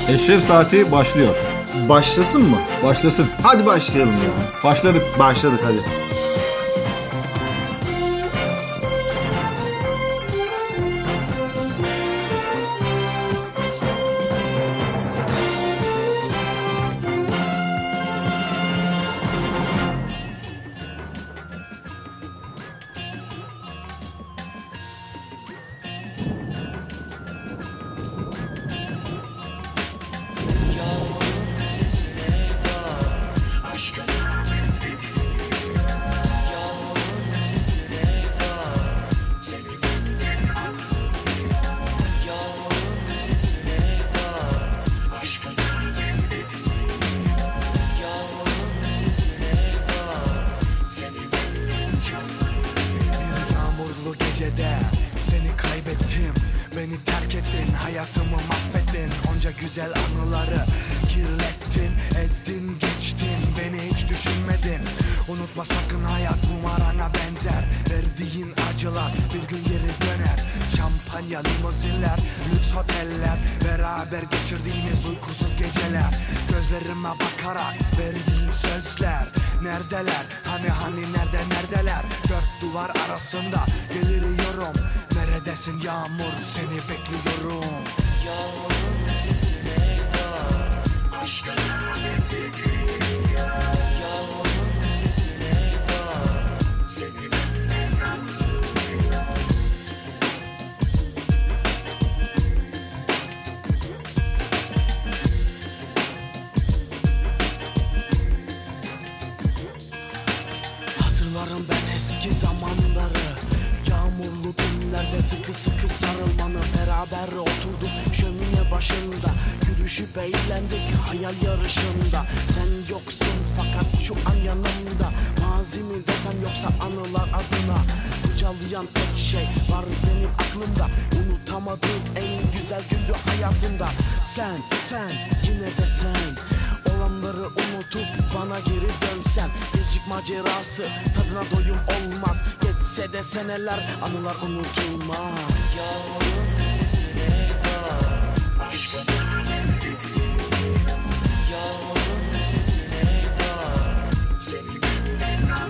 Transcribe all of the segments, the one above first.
Eşref Saati başlıyor. Başlasın mı? Başlasın. Hadi başlayalım ya. Başladık. Başladık hadi. Seneler anılar unutulmaz. Yağmurun sesine bak. Aşkına yağmurun sesine bak. Seni benden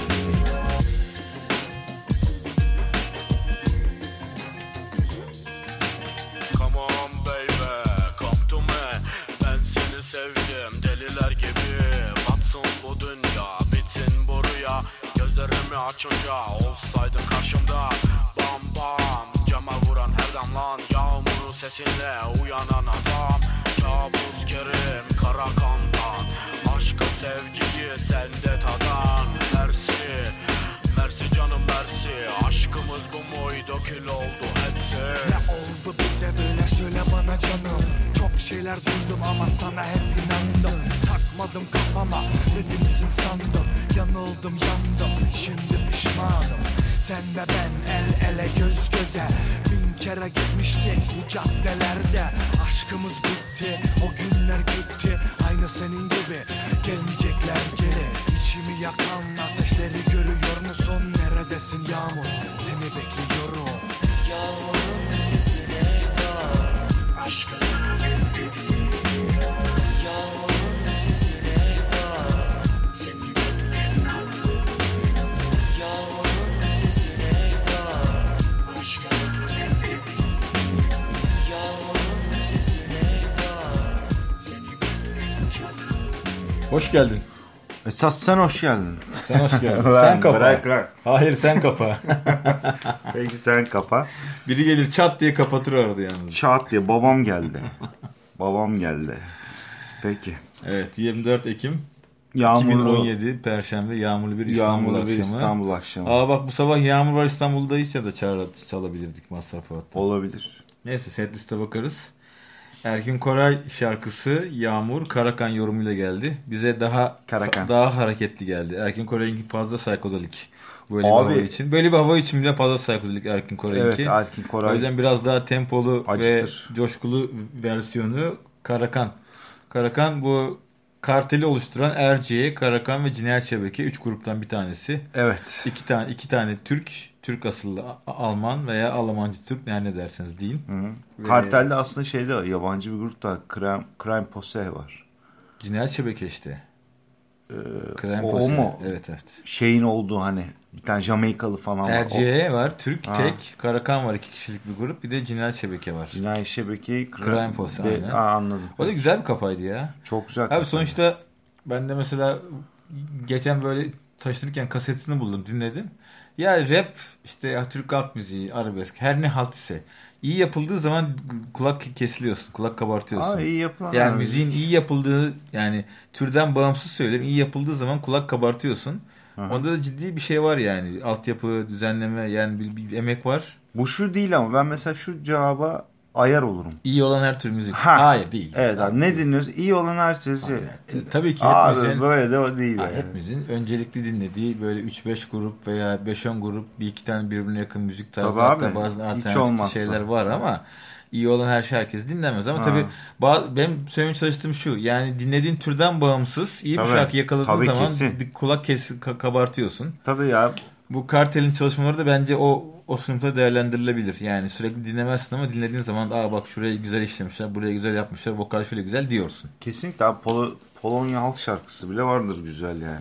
Come on baby, come to me. Ben seni sevdim deliler gibi. Batsın bu dünya, bitsin bu rüya. Gözlerimi açınca olsaydın karşımda. Bam bam cama vuran her damlan. Yağmurun sesinle uyanan adam. Kabus Kerim Karakan'dan. Aşkı sevgiyi sende tadan. Mersi, mersi canım mersi. Aşkımız bu muydu kül oldu hepsi. Ne oldu bize böyle söyle bana canım. Çok şeyler duydum ama sana hep inandım. Takmadım kafama dedimsin sandım. Yanıldım yandım şimdi pişmanım. Sen ve ben el ele göz göze. Bin kere gitmiştik bu caddelerde. Aşkımız bitti o günler gitti. Aynı senin gibi gelmeyecekler geri. İçimi yakan ateşleri görüyor musun? Neredesin yağmur seni bekliyorum. Yağmurun sesine bak. Aşkına yağmurun sesine bak. Seni benden yağmurun sesine bak. Aşkına yağmurun sesine bak. Seni benden Hoş geldin. Esas sen hoş geldin. Sen hoş geldin. Sen kapa. Bırak. Hayır sen kapa. Peki sen kapa. Biri gelir çat diye kapatır orada yalnız. Çat diye babam geldi. Babam geldi. Peki. Evet 24 Ekim Yağmurlu, 2017 Perşembe yağmurlu bir İstanbul yağmurlu bir akşamı. İstanbul akşamı. Aa bak bu sabah yağmur var İstanbul'da hiç ya da çalabilirdik Mazhar Fuat'ta. Olabilir. Neyse setliste bakarız. Erkin Koray şarkısı Yağmur Karakan yorumuyla geldi. Bize daha hareketli geldi. Erkin Koray'ınki fazla psikodelik. Böyle Abi, bir hava için. Böyle bir hava için bile fazla psikodelik Erkin Koray'ınki. Evet Erkin Koray. O yüzden biraz daha tempolu acıtır ve coşkulu versiyonu Karakan. Karakan bu karteli oluşturan Erciye, Karakan ve Cinayet Şebeke 3 gruptan bir tanesi. Evet. İki tane Türk asıllı Alman veya Almancı Türk, ne derseniz deyin. Kartelde aslında şeyde yabancı bir grupta Crime Posse var. Cinayet Şebeke işte. O mu? Evet. Şeyin olduğu hani bir tane Jamaikalı falan var. RCE var. Türk tek. Karakan var, 2 kişilik bir grup. Bir de Cinayet Şebeke var. Cinayet Şebeke. Crime Posse. Aynen. Anladım. O da güzel bir kafaydı ya. Çok güzel. Abi sonuçta ben de mesela geçen böyle taşınırken kasetini buldum, dinledim. Ya rap işte, ya Türk halk müziği, arabesk, her ne halt ise iyi yapıldığı zaman kulak kesiliyorsun, kulak kabartıyorsun. İyi yapılan. Yani müziğin iyi yapıldığı, yani türden bağımsız söyleyeyim, iyi yapıldığı zaman kulak kabartıyorsun. Aha. Onda da ciddi bir şey var yani. Altyapı, düzenleme, yani bir emek var. Bu şu değil ama ben mesela şu cevaba ayar olurum. İyi olan her tür müzik. Hayır değil. Evet abi, ne dinliyorsun? İyi olan her tür şey. Tabii ki hepimizin böyle de o değil. Yani. Hepimizin öncelikli dinlediği böyle 3-5 grup veya 5-10 grup, bir iki tane birbirine yakın müzik tarzı, hatta bazı alternatif şeyler var ama iyi olan her şey herkes dinlemez ama tabii benim söylemeye çalıştığım şu, yani dinlediğin türden bağımsız iyi bir şarkı yakaladığı zaman kulak kabartıyorsun. Tabii ya. Bu Kartel'in çalışmaları da bence o sınıfta değerlendirilebilir. Yani sürekli dinlemezsin ama dinlediğin zaman bak şurayı güzel işlemişler, buraya güzel yapmışlar, vokal şöyle güzel diyorsun. Kesinlikle abi, Polonya halk şarkısı bile vardır güzel yani.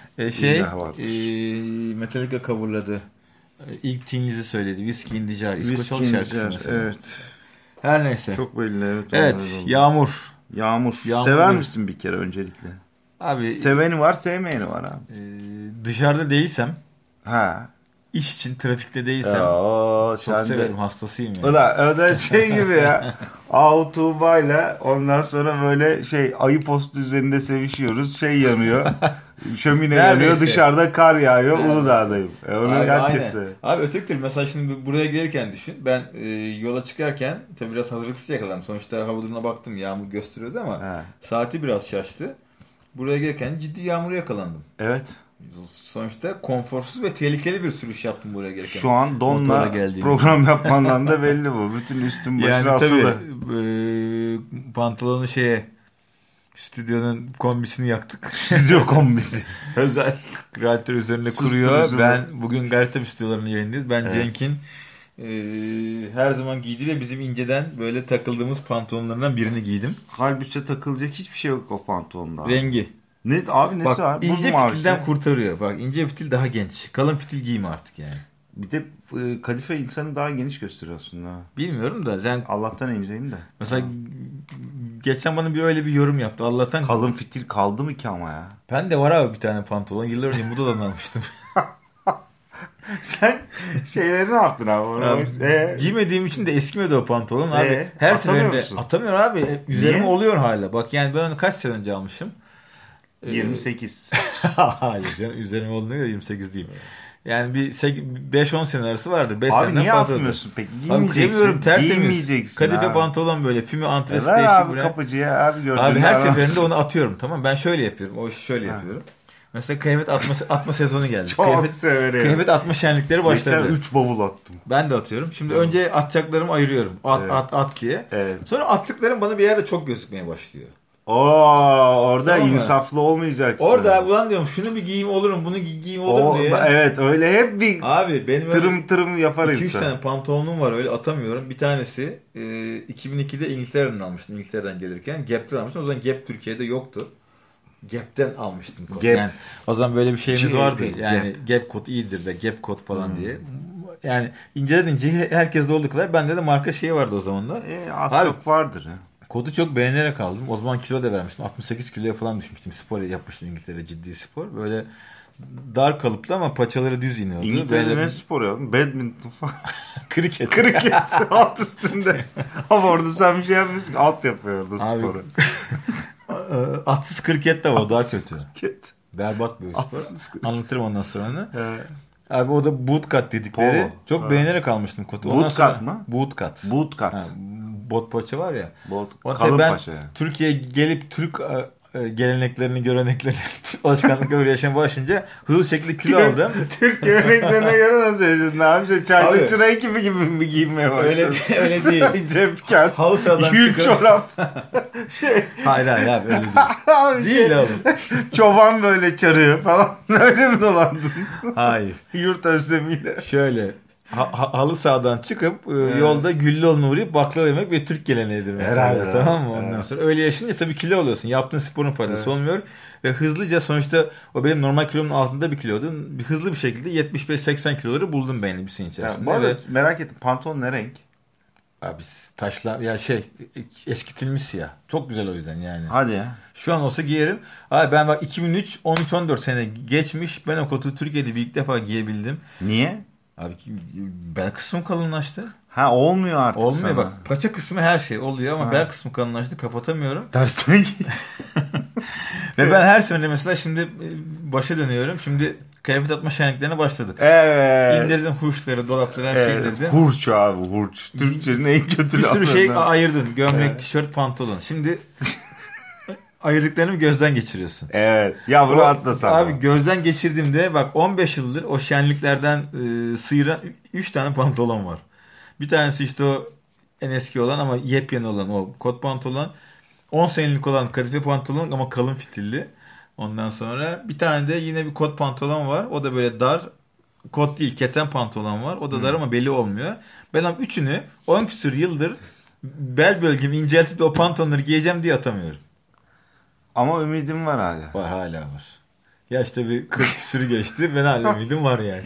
Metallica coverladı. İlk Teens'i söyledi. Whiskey in the Jar. İskoç halk şarkısı mesela. Evet. Her neyse. Çok belli. Evet. Yağmur. Sever misin bir kere öncelikle? Abi. Seveni var, sevmeyeni var abi. Dışarıda değilsem. İş için trafikte değilsem çok severim, hastasıyım yani. O da şey gibi ya. Tuğba'yla ondan sonra böyle ayı postu üzerinde sevişiyoruz. Yanıyor. Şömine yanıyor, dışarıda kar yağıyor. Uludağ'dayım. Onu herkese. Abi öteki mesela şimdi buraya gelirken düşün. Ben yola çıkarken tabii biraz hazırlıksız yakalandım. Sonuçta hava durumuna baktım, yağmur gösteriyordu ama saati biraz şaştı. Buraya gelirken ciddi yağmura yakalandım. Evet. Sonuçta konforsuz ve tehlikeli bir sürüş yaptım buraya gelirken. Şu an donla program yapmandan da belli bu. Bütün üstün başına yani asılı. Yani tabii pantolonu stüdyonun kombisini yaktık. Stüdyo kombisi. Özel. Radyatör üzerinde kuruyor. Ben bugün Gayrettepe stüdyolarını yayınlıyoruz. Ben Cenk'in her zaman giydiği ve bizim inceden böyle takıldığımız pantolonlarından birini giydim. Halbuki takılacak hiçbir şey yok o pantolonda. Rengi. Ne abi, nesi var? İnce fitilden kurtarıyor. Bak, ince fitil daha genç. Kalın fitil giyme artık yani. Bir de kadife insanı daha geniş gösteriyor aslında. Bilmiyorum da sen... Allah'tan inceyim de. Mesela geçen bana öyle bir yorum yaptı. Allah'tan... Kalın fitil kaldı mı ki ama ya? Ben de var abi bir tane pantolon. Yıllar önce Moda'dan almıştım. Sen şeyleri ne yaptın abi? Giymediğim için de eskimedi o pantolon abi. Her seferinde atamıyorum abi. Üzerime oluyor hala. Bak yani ben onu kaç sene önce almışım. 28. Hayır canım, üzerime oluyor 28 değil. Yani bir 5-10 sene arası vardı. 5 abi seneden niye fazla. atmıyorsun peki? Giymeyeceksin. Giymeyeceksin. Kadife abi. Pantolon böyle füme antres değişik. Abi buraya. Kapıcıya abi gördüm. Abi her seferinde onu atıyorum, tamam. Ben şöyle yapıyorum. O işi şöyle yapıyorum. Mesela kıyafet atma sezonu geldi. Çok severim. Kıyafet atma şenlikleri başladı. Geçen 3 bavul attım. Ben de atıyorum. Şimdi önce atacaklarımı ayırıyorum. At diye. Evet. Sonra attıklarım bana bir yerde çok gözükmeye başlıyor. Orada tamam insaflı olmayacaksın. Orada ulan diyorum şunu bir giyeyim olurum, bunu giyeyim olurum diye. Evet öyle hep bir abi benim tırım yapar 2-3 tane pantolonum var, öyle atamıyorum. Bir tanesi 2002'de İngiltere'den almıştım, İngiltere'den gelirken. Gap'ten almıştım. O zaman Gap Türkiye'de yoktu. Gap'ten almıştım. Gap. Yani o zaman böyle bir şeyimiz vardı. Yani Gap kod iyidir de Gap kod falan diye. Yani inceden ince herkeste olduğu kadar bende de marka şeyi vardı o zaman da. Az çok vardır. Kodu çok beğenerek aldım. O zaman kilo da vermiştim. 68 kiloya falan düşmüştüm. Spor yapmıştım İngiltere'de, ciddi spor. Böyle dar kalıplı ama paçaları düz iniyordu. İngiltere'de ne spor yaptın? Badminton falan. Kriket. Alt üstünde. Ama orada sen bir şey yapmıyorsun. Alt yapıyordu sporu. Atsız kriket de var. Daha kötü. Kriket. Berbat bir spor. Anlatırım ondan sonra. Evet. Abi o da bootcut dedikleri. Polo. Çok beğenerek almıştım kodu. Bootcut mı? Bootcut. Bootcut. Bot paça var ya. Kalın paça yani. Türkiye'ye gelip Türk geleneklerini, göreneklerini, alışkanlıkları yaşamaya başlayınca hızlı şekilde kilo aldım. Türk geleneklerine göre nasıl yaşadın? Ne yapacaksın? Çaylı Abi, çıra ekibi gibi mi giyinmeye başladın? Öyle değil. Cepken, Halı sahadan yün çıkıp... çorap. Hayır abi öyle değil. Abi Değil abi. Çoban böyle çarıyor falan. Öyle mi dolandın? Hayır. Yurt özlemiyle. Şöyle halı sahadan çıkıp yolda Güllüoğlu'na uğrayıp baklava yemek ve Türk geleneğidir mesela. Herhalde. Tamam mı? Ondan sonra öyle yaşayınca tabii kilo oluyorsun. Yaptığın sporun faydası olmuyor. Ve hızlıca sonuçta o benim normal kilomun altında bir kiloydu. Hızlı bir şekilde 75-80 kiloları buldum ben elbisenin içerisinde. Bu arada ve... merak ettim. Pantolon ne renk? Abi taşlar ya eskitilmiş siyah. Çok güzel o yüzden yani. Hadi ya. Şu an olsa giyerim. Abi ben bak 2003, 13-14 sene geçmiş. Ben o kotu Türkiye'de bir ilk defa giyebildim. Niye? Abi bel kısmım kalınlaştı. Ha olmuyor artık Olmuyor sana. bak. Paça kısmı her şey oluyor ama bel kısmı kalınlaştı. Kapatamıyorum. Tersten giy. Ve ben her sene mesela şimdi başa dönüyorum. Şimdi kıyafet atma şenliklerine başladık. Evet. İndirdin hurçları, dolapları her şeyi indirdin. Hurç abi hurç. Türkçenin en kötü Bir sürü şey laflarından. ayırdın. Gömlek, tişört, pantolon. Şimdi ayırdıklarını gözden geçiriyorsun. Evet. Ya bunu atla sana. Abi gözden geçirdiğimde bak 15 yıldır o şenliklerden sıyıran 3 tane pantolon var. Bir tanesi işte o en eski olan ama yepyeni olan o kot pantolon. 10 senelik olan kadife pantolon ama kalın fitilli. Ondan sonra bir tane de yine bir kot pantolon var. O da böyle dar. Kot değil, keten pantolon var. O da dar ama beli olmuyor. Ben ama üçünü 10 küsur yıldır bel bölgemi inceltip de o pantolonları giyeceğim diye atamıyorum. Ama ümidim var hala. Var hala var. Ya işte bir 40 küsürü geçti. Ben hala ümidim var yani.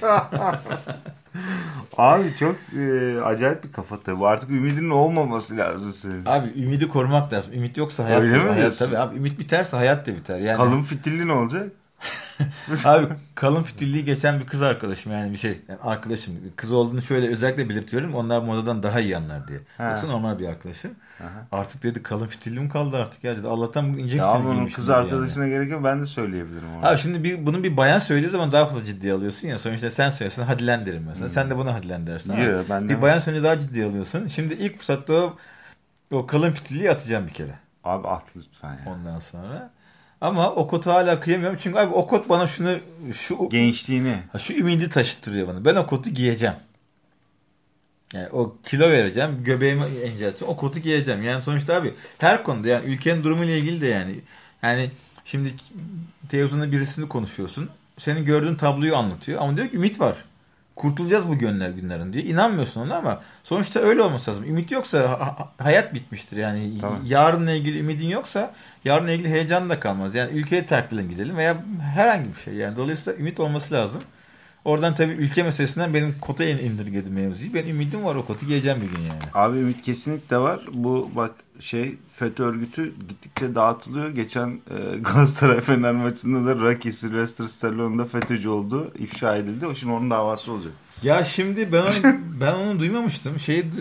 Abi çok acayip bir kafa tabii. Artık ümidinin olmaması lazım senin. Abi ümidi korumak lazım. Ümit yoksa hayat Öyle mi hayat diyorsun? tabii abi ümit biterse hayat da biter. Yani Kalın fitilli ne olacak? abi kalın fitilliği geçen bir kız arkadaşım yani bir şey yani arkadaşım kız olduğunu şöyle özellikle belirtiyorum. Onlar modadan daha iyi anlar diye. Yoksa normal bir arkadaşım. Artık dedi kalın fitilli mi kaldı artık ya dedi. Allah'tan ince Ya fitilli bunun giymiştim. kız arkadaşına gerek yok. Ben de söyleyebilirim onu. Abi şimdi bunun bir bayan söylediği zaman daha fazla ciddiye alıyorsun ya. Sonuçta sen söylersin hadi lan derim mesela. Sen de buna hadi lan dersin. Yo, ben de bir bayan söyleyince daha ciddiye alıyorsun. Şimdi ilk fırsatta o kalın fitilliği atacağım bir kere. Abi at lütfen ya. Ondan sonra. Ama o kotu hala kıyamıyorum. Çünkü abi o kot bana şu Gençliğini. şu ümidi taşıttırıyor bana. Ben o kotu giyeceğim. Yani o kilo vereceğim. Göbeğimi incelteceğim. O kotu giyeceğim. Yani sonuçta abi her konuda yani ülkenin durumuyla ilgili de yani şimdi televizyonda birisini konuşuyorsun. Senin gördüğün tabloyu anlatıyor. Ama diyor ki ümit var. Kurtulacağız bu günlerin diyor. İnanmıyorsun ona ama sonuçta öyle olması lazım. Ümit yoksa hayat bitmiştir. Yani tamam. Yarınla ilgili ümidin yoksa yarınla ilgili heyecan da kalmaz. Yani ülkeye terkleyelim gidelim veya herhangi bir şey. Yani dolayısıyla ümit olması lazım. Oradan tabii ülke meselesinden benim kota indirgedim mevzuyu. Ben ümidim var o kotu giyeceğim bir gün yani. Abi ümit kesinlikle var. Bu bak FETÖ örgütü gittikçe dağıtılıyor. Geçen Galatasaray Fener maçında da Rocky Sylvester Stallone'da FETÖ'cü oldu. İfşa edildi. O şimdi onun davası olacak. Ya şimdi ben onu duymamıştım.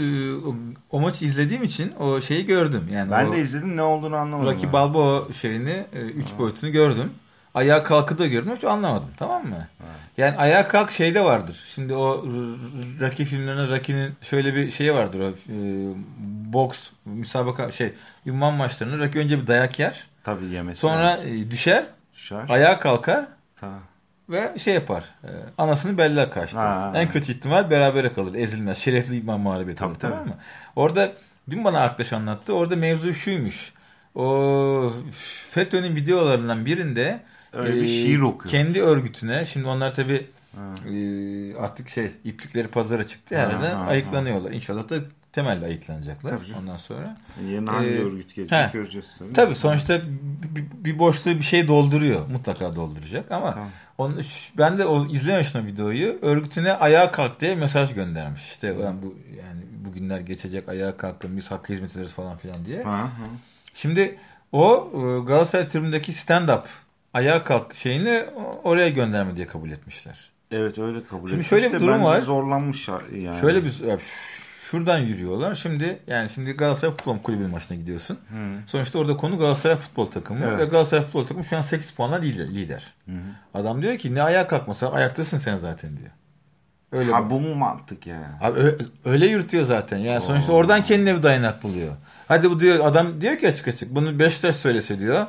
O maçı izlediğim için o şeyi gördüm. Yani ben de izledim ne olduğunu anlamadım. Rocky Balboa şeyini 3 boyutunu gördüm. Ayağa kalkı da gördüm. Hiç anlamadım. Tamam mı? Yani ayağa kalk şeyde vardır. Şimdi o Rocky filmlerinde Rocky'nin şöyle bir şeyi vardır o boks müsabaka ünvan maçlarında Rocky önce bir dayak yer. Tabii yemesi. Sonra düşer. Ayağa kalkar. Tamam. Ve yapar. Anasını beller karşılar. En kötü ihtimal berabere kalır. Ezilmez. Şerefli imam mağlubiyeti olur. Tamam mı? Orada dün bana arkadaş anlattı. Orada mevzu şuymuş. O FETÖ'nün videolarından birinde öyle bir şiir okuyor. Kendi örgütüne şimdi onlar tabii artık iplikleri pazara çıktı. Herhalde ayıklanıyorlar. İnşallah da temelde ayıklanacaklar. Ondan sonra. Yeni hangi örgüt gelecek göreceğiz. Tabii sonuçta bir boşluğu bir şey dolduruyor. Mutlaka dolduracak ama ben de o izlemiştim o videoyu. Örgütüne ayağa kalk diye mesaj göndermiş. İşte ben bu günler geçecek ayağa kalkın biz hakkı hizmet ederiz falan filan diye. Şimdi o Galatasaray tribündeki stand-up ayağa kalk şeyini oraya gönderme diye kabul etmişler. Evet öyle kabul etmişler. Şimdi şöyle bir durum var. Zorlanmış yani. Şöyle bir şuradan yürüyorlar. Şimdi Galatasaray Futbol Kulübü'nün maçına gidiyorsun. Sonuçta orada konu Galatasaray futbol takımı. Evet. Ve Galatasaray futbol takımı şu an 8 puanla lider. Adam diyor ki ne ayağa kalkmasa ayaktasın sen zaten diyor. Öyle bu mu mantık yani? Abi öyle yürütüyor zaten. Yani sonuçta oradan kendine bir dayanak buluyor. Hadi bu diyor adam diyor ki açık bunu Beşiktaş söylese diyor.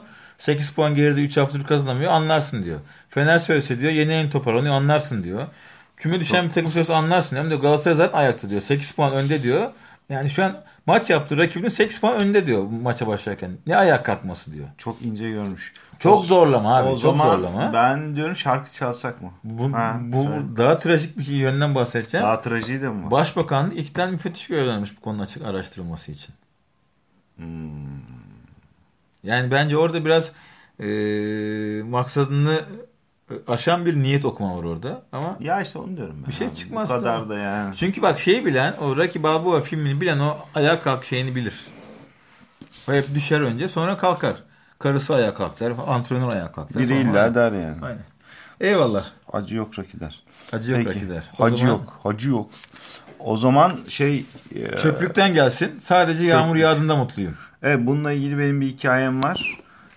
8 puan geride 3 haftadır kazanamıyor, anlarsın diyor. Fener söylese diyor yeni en toparlanıyor, anlarsın diyor. Küme düşen bir takım söylese anlarsın diyor. Galatasaray zaten ayakta diyor. 8 puan önde diyor. Yani şu an maç yaptığı rakibinin 8 puan önde diyor maça başlarken. Ne ayak kalkması diyor. Çok ince görmüş. Çok zorlama abi. O çok zaman zorlama. ben diyorum şarkı çalsak mı? Bu daha trajik bir yönden bahsedeceğim. Daha trajiği de mi var? Başbakanlık ilkten müfettiş görevlenmiş bu konunun açık araştırılması için. Yani bence orada biraz maksadını aşan bir niyet okuma var orada. Ama ya işte onu diyorum ben. Bir şey abi. çıkmaz. Bu kadar da yani. Çünkü bak şeyi bilen, o Rocky Balboa filmini bilen o ayağa kalk şeyini bilir. O hep düşer önce, sonra kalkar. Karısı ayağa kalkar, antrenör ayağa kalkar. Biri illa der yani. Aynen. Eyvallah. Acı yok Rocky der. Acı yok Peki. Rocky der. Hacı yok. Hacı yok. O zaman Çöplükten gelsin. Sadece yağmur yağdığında mutluyum. Evet, bununla ilgili benim bir hikayem var.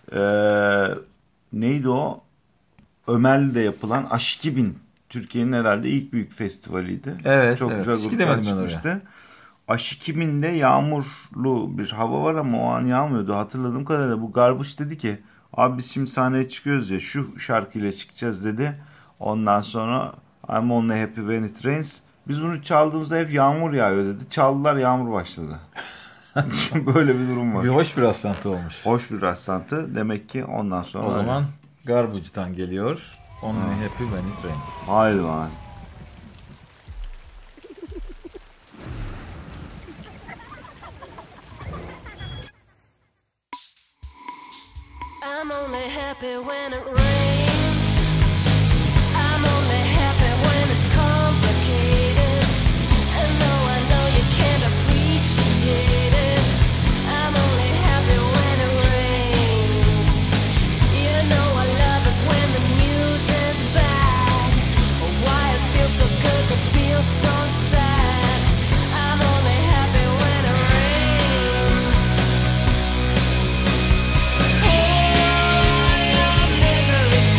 Neydi o? Ömerli'de yapılan Aşk 2000. Türkiye'nin herhalde ilk büyük festivaliydi. Evet. Çok güzel gruplar çıkmıştı. Aşk 2000'de yağmurlu bir hava var ama o an yağmıyordu. Hatırladığım kadarıyla bu Garbuş dedi ki abi biz şimdi sahneye çıkıyoruz ya şu şarkıyla çıkacağız dedi. Ondan sonra I'm only happy when it rains. Biz bunu çaldığımızda hep yağmur yağıyor dedi. Çaldılar, yağmur başladı. Böyle bir durum var. Hoş bir rastlantı olmuş. Hoş bir rastlantı. Demek ki ondan sonra... O zaman Garbuç'tan geliyor. Only happy when it rains. Haydi lan. I'm only happy when it rains. I'm only happy when it's complicated. And though I know you can't appreciate it, I'm only happy when it rains. You know I love it when the news is bad. Why it feels so good to feel so sad. I'm only happy when it rains. All your misery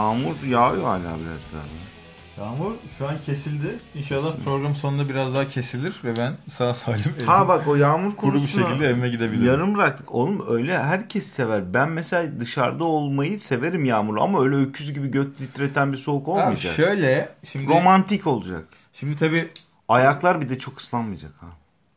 Yağmur yağıyor hala biraz daha. Yağmur şu an kesildi. İnşallah program sonunda biraz daha kesilir ve ben sağ salim Ha bak o yağmur kuru bir konusunu şekilde evime gidebilirim. yarım bıraktık. Oğlum öyle herkes sever. Ben mesela dışarıda olmayı severim yağmurlu ama öyle öküz gibi göt titreten bir soğuk olmayacak. Abi şöyle şimdi Romantik olacak. Şimdi tabii Ayaklar bir de çok ıslanmayacak ha.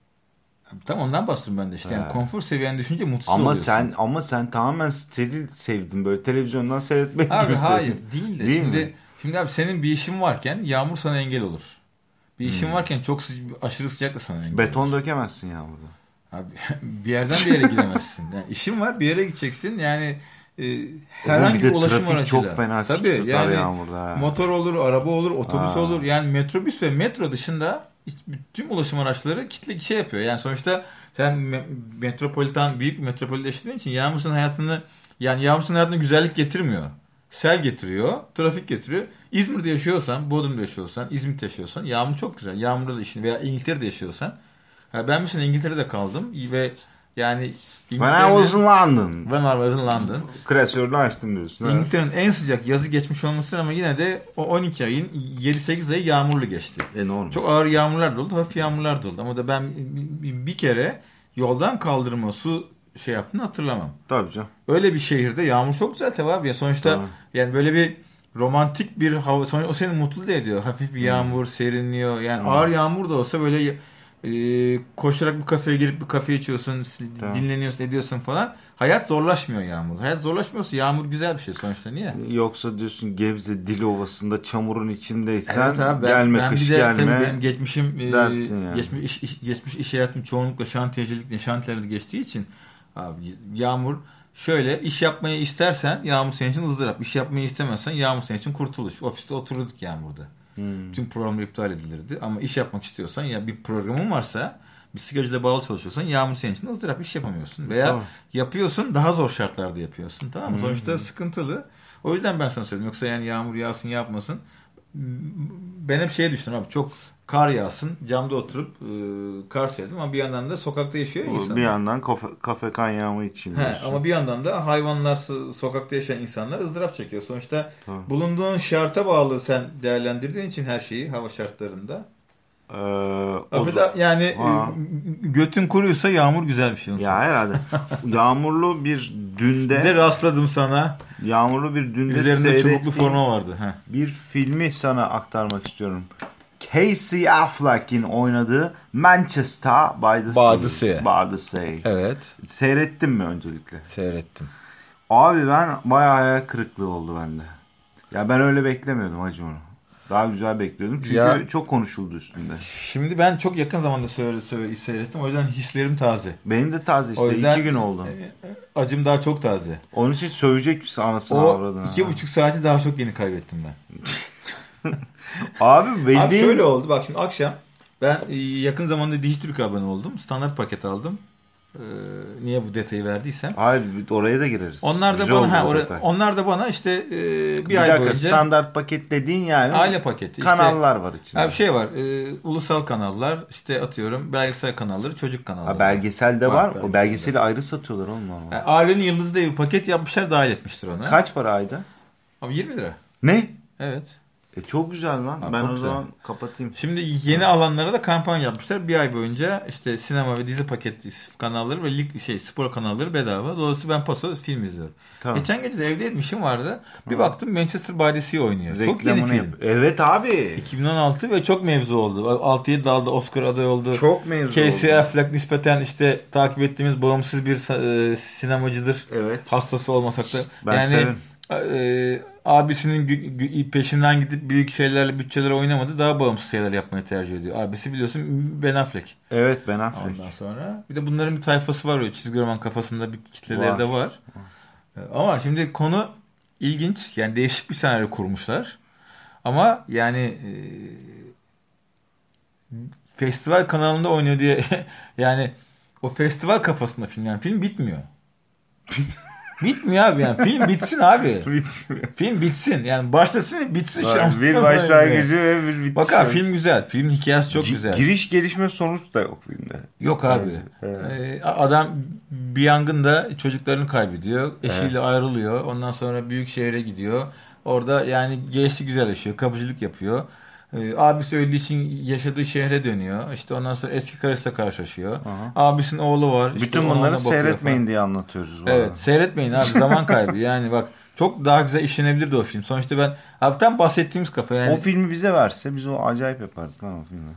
tam ondan bahsediyorum ben de işte. Yani He. konfor seviyen düşünce mutsuz oluyorsun. Ama sen tamamen steril sevdin böyle televizyondan seyretmek Abi gibi hayır sevdin. değil de Değil şimdi mi? şimdi abi senin bir işin varken yağmur sana engel olur. Bir işin varken çok aşırı sıcak da sana engel Beton olur. dökemezsin yağmurda. Abi bir yerden bir yere gidemezsin. Yani işin var bir yere gideceksin. Yani herhangi bir ulaşım trafik aracıyla. çok fena Tabii tutar yani yağmurda. Ha. motor olur, araba olur, otobüs olur. Yani metrobüs ve metro dışında tüm ulaşım araçları kitle şey yapıyor. Yani sonuçta sen metropolitan büyük bir metropolde yaşadığın için yağmur senin hayatına güzellik getirmiyor. Sel getiriyor, trafik getiriyor. İzmir'de yaşıyorsan, Bodrum'da yaşıyorsan, İzmit'te yaşıyorsan yağmur çok güzel. Yağmurda da işin veya İngiltere'de yaşıyorsan. Ben mesela İngiltere'de kaldım ve yani When I was in London. When I was in London. Klasörünü açtım diyorsun. İngiltere'nin en sıcak yazı geçmiş olmasına ama yine de o 12 ayın 7-8 ayı yağmurlu geçti. Enorm. Çok ağır yağmurlar da oldu, hafif yağmurlar da oldu. Ama da ben bir kere yoldan kaldırma su şey yaptığını hatırlamam. Tabii canım. Öyle bir şehirde yağmur çok güzel tabii abi. Sonuçta Tamam. yani böyle bir romantik bir hava. Sonuçta o seni mutlu da ediyor. Hafif bir yağmur serinliyor. Yani ağır yağmur da olsa böyle koşarak bir kafeye girip bir kahve içiyorsun, dinleniyorsun, ediyorsun falan. Hayat zorlaşmıyor yağmur. Hayat zorlaşmıyorsa yağmur güzel bir şey sonuçta. Niye? Yoksa diyorsun Gebze Dilovası'nda çamurun içindeysen Evet abi, gelme kış gelme. Benim geçmişim dersin yani. geçmiş iş hayatım çoğunlukla şantiyelerde geçtiği için abi yağmur şöyle iş yapmayı istersen yağmur senin için ızdırap. İş yapmayı istemezsen yağmur senin için kurtuluş. Ofiste otururduk yağmurda. Tüm programlar iptal edilirdi. Ama iş yapmak istiyorsan ya bir programın varsa bir sigacıyla bağlı çalışıyorsan yağmur senin için ızdırap, iş yapamıyorsun. Veya tamam. Yapıyorsun daha zor şartlarda yapıyorsun. Tamam mı? Sonuçta sıkıntılı. O yüzden ben sana söyledim. Yoksa yani yağmur yağsın yapmasın. Ben hep şeye düştüm abi. Çok kar yağsın. Camda oturup kar seyredim ama bir yandan da sokakta yaşıyor insan. Bir yandan kafe kan yağmur için. Ama bir yandan da hayvanlar, sokakta yaşayan insanlar ızdırap çekiyor. Sonuçta bulunduğun şarta bağlı sen değerlendirdiğin için her şeyi hava şartlarında. Yani götün kuruysa yağmur güzel bir şey olsun. Ya herhalde. Yağmurlu bir dünde. Bir de rastladım sana. Yağmurlu bir dünde üzerinde çubuklu forma vardı. Bir filmi sana aktarmak istiyorum. Casey Affleck'in oynadığı Manchester by the Sea. Evet. Seyrettin mi öncelikle? Seyrettim. Abi ben bayağı hayal kırıklığı oldu bende. Ya ben öyle beklemiyordum hacı onu. Daha güzel bekliyordum çünkü çok konuşuldu üstünde. Şimdi ben çok yakın zamanda seyrettim. O yüzden hislerim taze. Benim de taze işte. O yüzden 2 gün oldu. Acım daha çok taze. Onun için söyleyecek bir anasını avradın. O 2,5 saati daha çok yeni kaybettim ben. Abi belli değil. Şöyle oldu. Bak şimdi akşam ben yakın zamanda Dijitürk abone oldum. Standart paket aldım. Niye bu detayı verdiysem. Hayır oraya da gireriz. Onlar da bana işte bir ay boyunca standart paket dediğin yani aile paketi. Kanallar var içinde. Bir şey var. Ulusal kanallar, işte atıyorum belgesel kanalları, çocuk kanalları. Belgesel de var. O belgeseli ayrı satıyorlar oğlum. Ailenin Yıldızı diye bir paket yapmışlar, dahil etmiştir onu. Kaç para ayda? Abi 20 lira. Ne? Evet. Çok güzel lan. Abi ben o güzel. zaman kapatayım. Şimdi yeni alanlara da kampanya yapmışlar. Bir ay boyunca işte sinema ve dizi paketi kanalları ve spor kanalları bedava. Dolayısıyla ben paso film izliyorum. Tamam. Geçen gece de evdeydim, işim vardı. Bir baktım Manchester by the Sea oynuyor. Reklamını çok yeni film. Evet abi. 2016 ve çok mevzu oldu. 6-7 dalda Oscar adayı oldu. Çok mevzu Casey oldu. Affleck nispeten işte takip ettiğimiz bağımsız bir sinemacıdır. Evet. Hastası olmasak da. Ben severim. Abisinin peşinden gidip büyük şeylerle, bütçeler oynamadı. Daha bağımsız şeyler yapmayı tercih ediyor. Abisi biliyorsun Ben Affleck. Evet, Ben Affleck. Ondan sonra bir de bunların bir tayfası var. Çizgi roman kafasında bir kitleleri de var. Ama şimdi konu ilginç. Yani değişik bir senaryo kurmuşlar. Ama yani festival kanalında oynuyor diye yani o festival kafasında film. Yani film bitmiyor. Bitmiyor abi yani. Film bitsin abi. Bitmiyor. Film bitsin. Yani başlasın ve bitsin şu an. Bir başlangıcı ve bir bitiş. Bak abi film güzel. Film hikayesi çok güzel. Giriş gelişme sonuç da yok filmde. Yok abi. Evet. Adam bir yangında çocuklarını kaybediyor. Eşiyle ayrılıyor. Ondan sonra büyük şehre gidiyor. Orada yani gençlik güzel yaşıyor. Kapıcılık yapıyor. Abisi öldüğü için yaşadığı şehre dönüyor. İşte ondan sonra eski karısıyla karşılaşıyor. Aha. Abisinin oğlu var. İşte Bütün bunları seyretmeyin diye anlatıyoruz. Evet, seyretmeyin abi, zaman kaybı. Yani bak, çok daha güzel işlenebilirdi o film. Sonuçta ben hafiften bahsettiğimiz kafa yani. O filmi bize verse biz o acayip yapardık lan o filmi.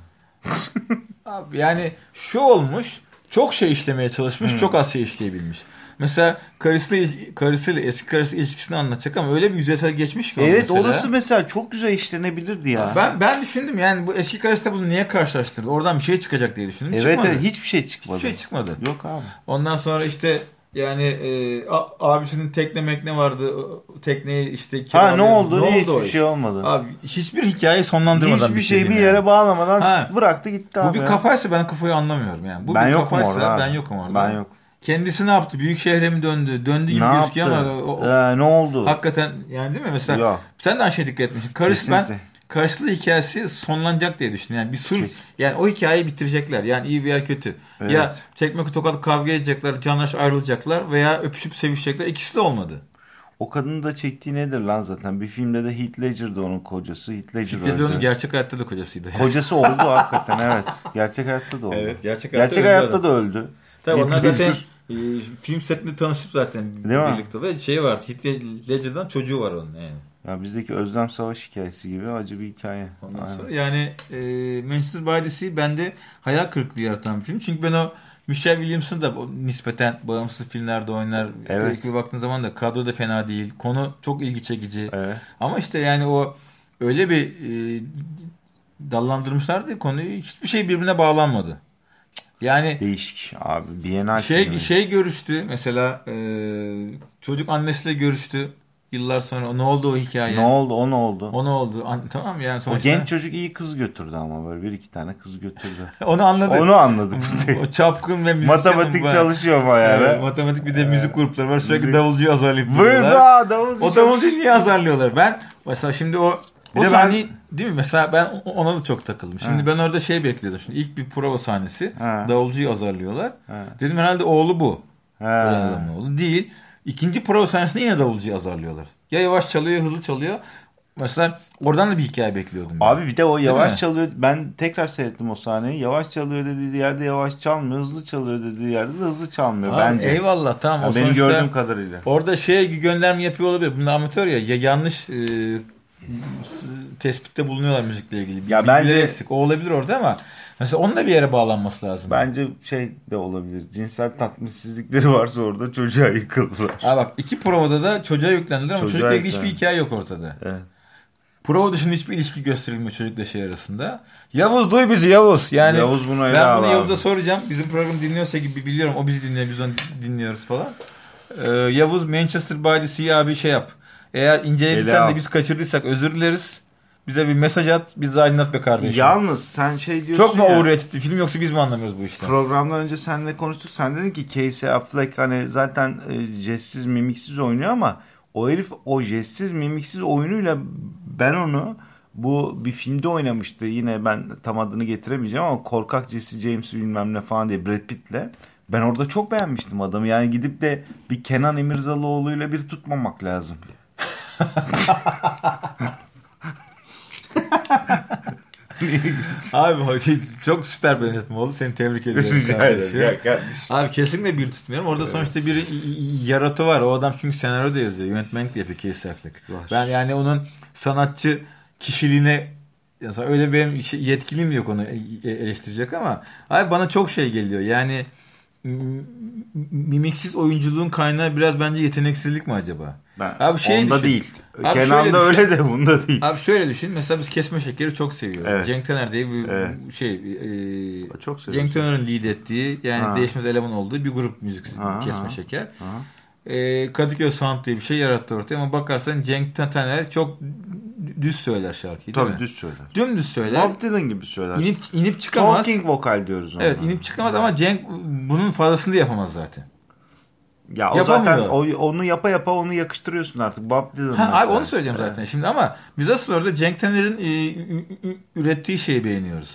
Abi yani şu olmuş, çok şey işlemeye çalışmış, çok az şey işleyebilmiş. Mesela karısıyla eski karısı ilişkisini anlatacak ama öyle bir yüzeysel geçmiş ki. Evet, orası mesela çok güzel işlenebilirdi ya. Ben düşündüm yani, bu eski karısıyla bunu niye karşılaştırdı? Oradan bir şey çıkacak diye düşündüm. Evet, Çıkmadı. evet, hiçbir şey çıkmadı. Hiçbir şey çıkmadı. Yok abi. Ondan sonra işte yani abisinin tekne vardı. Tekneyi işte kiralıyor. Ne oldu? Niye hiçbir şey olmadı? Abi hiçbir hikayeyi sonlandırmadan hiçbir şey bir yere bağlamadan bıraktı gitti abi. Bu bir kafaysa ben kafayı anlamıyorum yani. Bu ben bir yokum kafaysa orada. Ben yokum orada. Ben yok. Kendisi ne yaptı? Büyük şehre mi döndü? Döndü gibi gözüküyor ama ne oldu? Hakikaten yani, değil mi? Mesela ya. Sen de aynı şeye dikkat etmişsin. Karşılığı hikayesi sonlanacak diye düşünüyorum. Yani bir sulh. Yani o hikayeyi bitirecekler. Yani iyi veya kötü. Evet. Ya çekmek tokat kavga edecekler, canlaş ayrılacaklar veya öpüşüp sevişecekler. İkisi de olmadı. O kadının da çektiği nedir lan zaten? Bir filmde de Heath Ledger'dı onun kocası. Heath Ledger onun gerçek hayatta da kocasıydı. Yani. Kocası oldu hakikaten, evet. Gerçek hayatta da oldu. Evet, gerçek hayatta da öldü. Tabii onlar zaten film setinde tanışıp zaten birlikte ve şey var. Heath Ledger'dan çocuğu var onun yani. Ya bizdeki Özlem Savaş hikayesi gibi acı bir hikaye. Ondan sonra yani Manchester by the Sea bende hayal kırıklığı yaratan bir film. Çünkü ben o Michelle Williams'ın da nispeten bağımsız filmlerde oynar. Evet. Bir baktığın zaman da kadro da fena değil. Konu çok ilgi çekici. Evet. Ama işte yani o öyle bir dallandırmışlardı ki konuyu, hiçbir şey birbirine bağlanmadı. Yani değişik abi. Bienal şey görüştü mesela, çocuk annesiyle görüştü. Yıllar sonra ne oldu o hikaye? Ne oldu? O ne oldu? Tamam yani sonuçta. O genç çocuk iyi kız götürdü ama böyle bir iki tane kız götürdü. Onu anladık. O çapkın ve müzisyen. Matematik çalışıyor bayağı. Evet, matematik bir de müzik grupları var. Sürekli davulcuyu azarlayıp duruyorlar. O davulcuyu niye azarlıyorlar? Ben mesela şimdi o sahneyi değil mi? Mesela ben ona da çok takıldım. Şimdi ben orada şey bekliyordum. Şimdi ilk bir prova sahnesi. Davulcuyu azarlıyorlar. Dedim herhalde oğlu bu. Adamın oğlu. Değil. İkinci prova sahnesinde yine davulcuyu azarlıyorlar. Ya yavaş çalıyor, hızlı çalıyor. Mesela oradan da bir hikaye bekliyordum. Abi bir de o yavaş çalıyor. Ben tekrar seyrettim o sahneyi. Yavaş çalıyor dediği yerde yavaş çalmıyor. Hızlı çalıyor dediği yerde de hızlı çalmıyor bence. Eyvallah, tamam. Yani benim gördüğüm kadarıyla. Orada gönderme yapıyor olabilir. Bunlar amatör ya yanlış tespitte bulunuyorlar müzikle ilgili. Ya bence eksik. O olabilir orada ama mesela onunla bir yere bağlanması lazım. Bence de olabilir. Cinsel tatminsizlikleri varsa orada çocuğa yıkıldılar. Bak, iki provada da çocuğa yüklendiler ama çocukla ilgili hiçbir hikaye yok ortada. Evet. Prova dışında hiçbir ilişki gösterilmiyor çocukla arasında. Yavuz, duy bizi Yavuz. Yani Yavuz bunu ben bunu Yavuz'a soracağım. Bizim programı dinliyorsa gibi biliyorum. O bizi dinliyor, biz onu dinliyoruz falan. Yavuz, Manchester by the Sea abi yap. Eğer incelediysen de biz kaçırdıysak özür dileriz. Bize bir mesaj at, bizi aydınlat be kardeşim. Yalnız sen diyorsun çok mu overrated bir film yoksa biz mi anlamıyoruz bu işten? Programdan önce seninle konuştuk. Sen dedin ki Casey Affleck hani zaten jestsiz, mimiksiz oynuyor ama o herif o jestsiz, mimiksiz oyunuyla ben onu bu bir filmde oynamıştı. Yine ben tam adını getiremeyeceğim ama Korkak Jesse James bilmem ne falan diye Brad Pitt'le. Ben orada çok beğenmiştim adamı. Yani gidip de bir Kenan İmirzalıoğlu'yla bir tutmamak lazım. Abi çok süper benzetme oldu. Seni tebrik ediyorum. Abi kesinlikle bir tutmuyorum. Orada sonuçta bir yaratı var. O adam çünkü senaryo da yazıyor. Yönetmenlik de yapıyor Casey Affleck. Ben yani onun sanatçı kişiliğine öyle benim yetkiliğim yok onu eleştirecek ama abi bana çok şey geliyor. Yani mimiksiz oyunculuğun kaynağı biraz bence yeteneksizlik mi acaba? Abi onda düşün. Değil. Kenan'da öyle de bunda değil. Abi şöyle düşün. Mesela biz Kesme Şeker'i çok seviyoruz. Evet. Cenk Taner diye bir çok Cenk Taner'in lead ettiği yani değişmez eleman olduğu bir grup müzik Kesme Şeker. Kadıköy Sound diye bir şey yarattı ortaya ama bakarsan Cenk Taner çok düz söyler şarkıyı değil mi? Düz söyler. Dümdüz söyler. Bob Dylan gibi söyler. İnip çıkamaz. Talking vokal diyoruz ona. Evet, inip çıkamaz ama Cenk bunun fazlasını da yapamaz zaten. Ya o zaten onu yapa onu yakıştırıyorsun artık. Bob Dylan. Abi onu söyleyeceğim zaten şimdi ama biz asıl orada Cenk Taner'in ürettiği şeyi beğeniyoruz.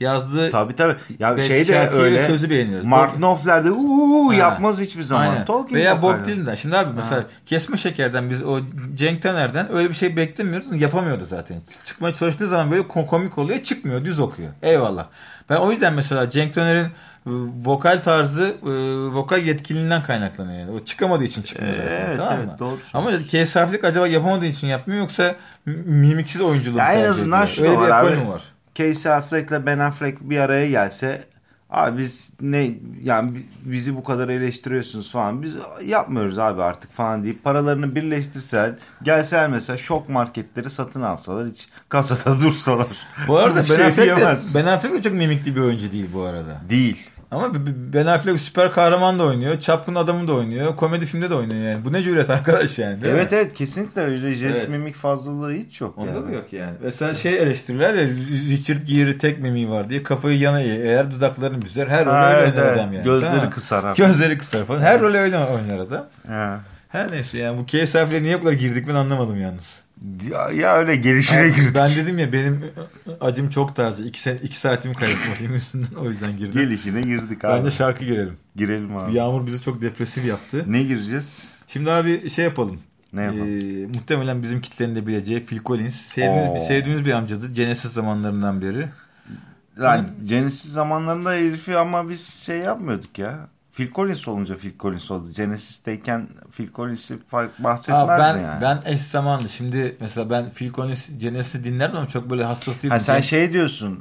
yazdığı Tabii. Ya ve şey de şarkıyı ve öyle. sözü beğeniyoruz. Mark Knopfler de yapmaz hiçbir zaman. Aynen. Tolkien Veya Bob vokal. Dylan'dan. Şimdi abi mesela Kesme Şeker'den biz o Cenk Taner'den öyle bir şey beklemiyoruz. Yapamıyordu zaten. Çıkmaya çalıştığı zaman böyle komik oluyor. Çıkmıyor. Düz okuyor. Eyvallah. Ben o yüzden mesela Cenk Taner'in vokal tarzı vokal yetkiliğinden kaynaklanıyor. Yani. O çıkamadığı için çıkmıyor zaten. Evet, tamam evet, mı? doğru. Ama Case harflik acaba yapamadığı için yapmıyor yoksa mimiksiz oyunculuğu Ya en tercih azından ediyor? şu Öyle da bir var ekol abi. mü var? Casey Affleck'le Ben Affleck bir araya gelse, abi biz yani bizi bu kadar eleştiriyorsunuz falan, biz yapmıyoruz abi artık falan deyip paralarını birleştirseler, gelseler mesela şok marketleri satın alsalar, hiç kasada dursalar. Bu arada diyemez. Ben Affleck de çok mimikli bir oyuncu değil bu arada. Değil. Ama Ben Affleck süper kahraman da oynuyor. Çapkın adamı da oynuyor. Komedi filmde de oynuyor yani. Bu ne cüret arkadaş yani, değil mi? Evet kesinlikle öyle. Jest mimik fazlalığı hiç yok. Onda yani. mı yok yani? Mesela eleştiriler ya, Richard Gere'ı tek mimiği var diye, kafayı yana eğer, eğer dudaklarını büzer, her rolü öyle oynar adam yani. Gözleri tamam. kısar abi. Gözleri kısar falan. Her rolü öyle oynar adam. Ha. Her neyse yani bu Case harfle niye bu kadar girdik ben anlamadım yalnız. Ya öyle gelişine Abi, girdik. ben dedim ya benim acım çok taze. 2 saatimi kaybettim yüzünden, o yüzden girdim. Gelişine girdik abi. Bence şarkı girelim. Girelim abi. Yağmur bizi çok depresif yaptı. Ne gireceğiz? Şimdi abi şey yapalım. Ne yapalım? Muhtemelen bizim kitlenin de bileceği Phil Collins. Sevdiğimiz bir amcadır. Genesis zamanlarından beri. Yani Genesis zamanlarında herifi ama biz şey yapmıyorduk ya. Phil Collins olunca Phil Collins oldu. Genesis'teyken Phil Collins'i bahsetmezdin yani. Ben eş zamanlı. Şimdi mesela ben Phil Collins Genesis'i dinlerdim ama çok böyle hastası değildim. Sen şey diyorsun,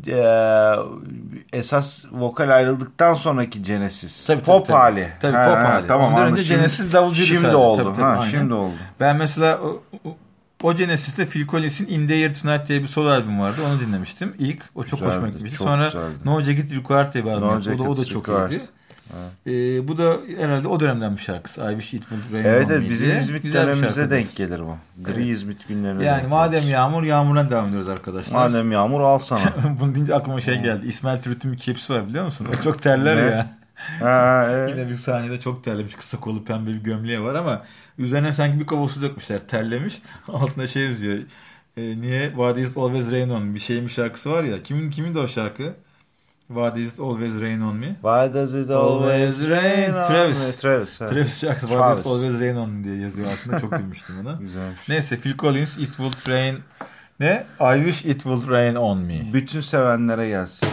esas vokal ayrıldıktan sonraki Genesis. Tabii, pop hali. Tabii pop hali. Tamam. Ondan önce Genesis davulcuydu şimdi sadece. oldu. Tabii, şimdi oldu. Ben mesela o Genesis'te Phil Collins'in In the Air Tonight diye bir solo albüm vardı. Onu dinlemiştim ilk. O çok Güzeldi, hoşuma gitmişti. çok Sonra güzeldi. No Jacket Required diye bir albüm No yaptı. O da Jacket çok Required. iyiydi. Bu da herhalde o dönemden bir şarkısı. I Wish It Would Rain Evet, On Me bizim diye. İzmit Güzel bir dönemimize şarkıdır. denk gelir bu. Gri İzmit günlerine Yani denk madem gelir. yağmurdan devam ediyoruz arkadaşlar. Madem yağmur al sana. Bunu deyince aklıma şey geldi. İsmail Türüt'ün bir kepsi var biliyor musun? O çok terler Ne? ya. Evet. Yine bir sahnede çok terlemiş. Kısa kolu pembe bir gömleği var ama üzerine sanki bir kova su dökmüşler. Terlemiş. Altına şey yazıyor. Niye? Why Does It Always Rain On Me? Bir şeyin bir şarkısı var ya. Kimin de o şarkı? Why Does It Always Rain On Me? Why does it always rain on Travis. me? Travis. Travis şarkısı Why Does It Always Rain On Me diye yazıyor altında. Çok gülmüştüm ona. Güzelmiş. Neyse Phil Collins It Will Rain. Ne? I Wish It Will Rain On Me. Bütün sevenlere gelsin.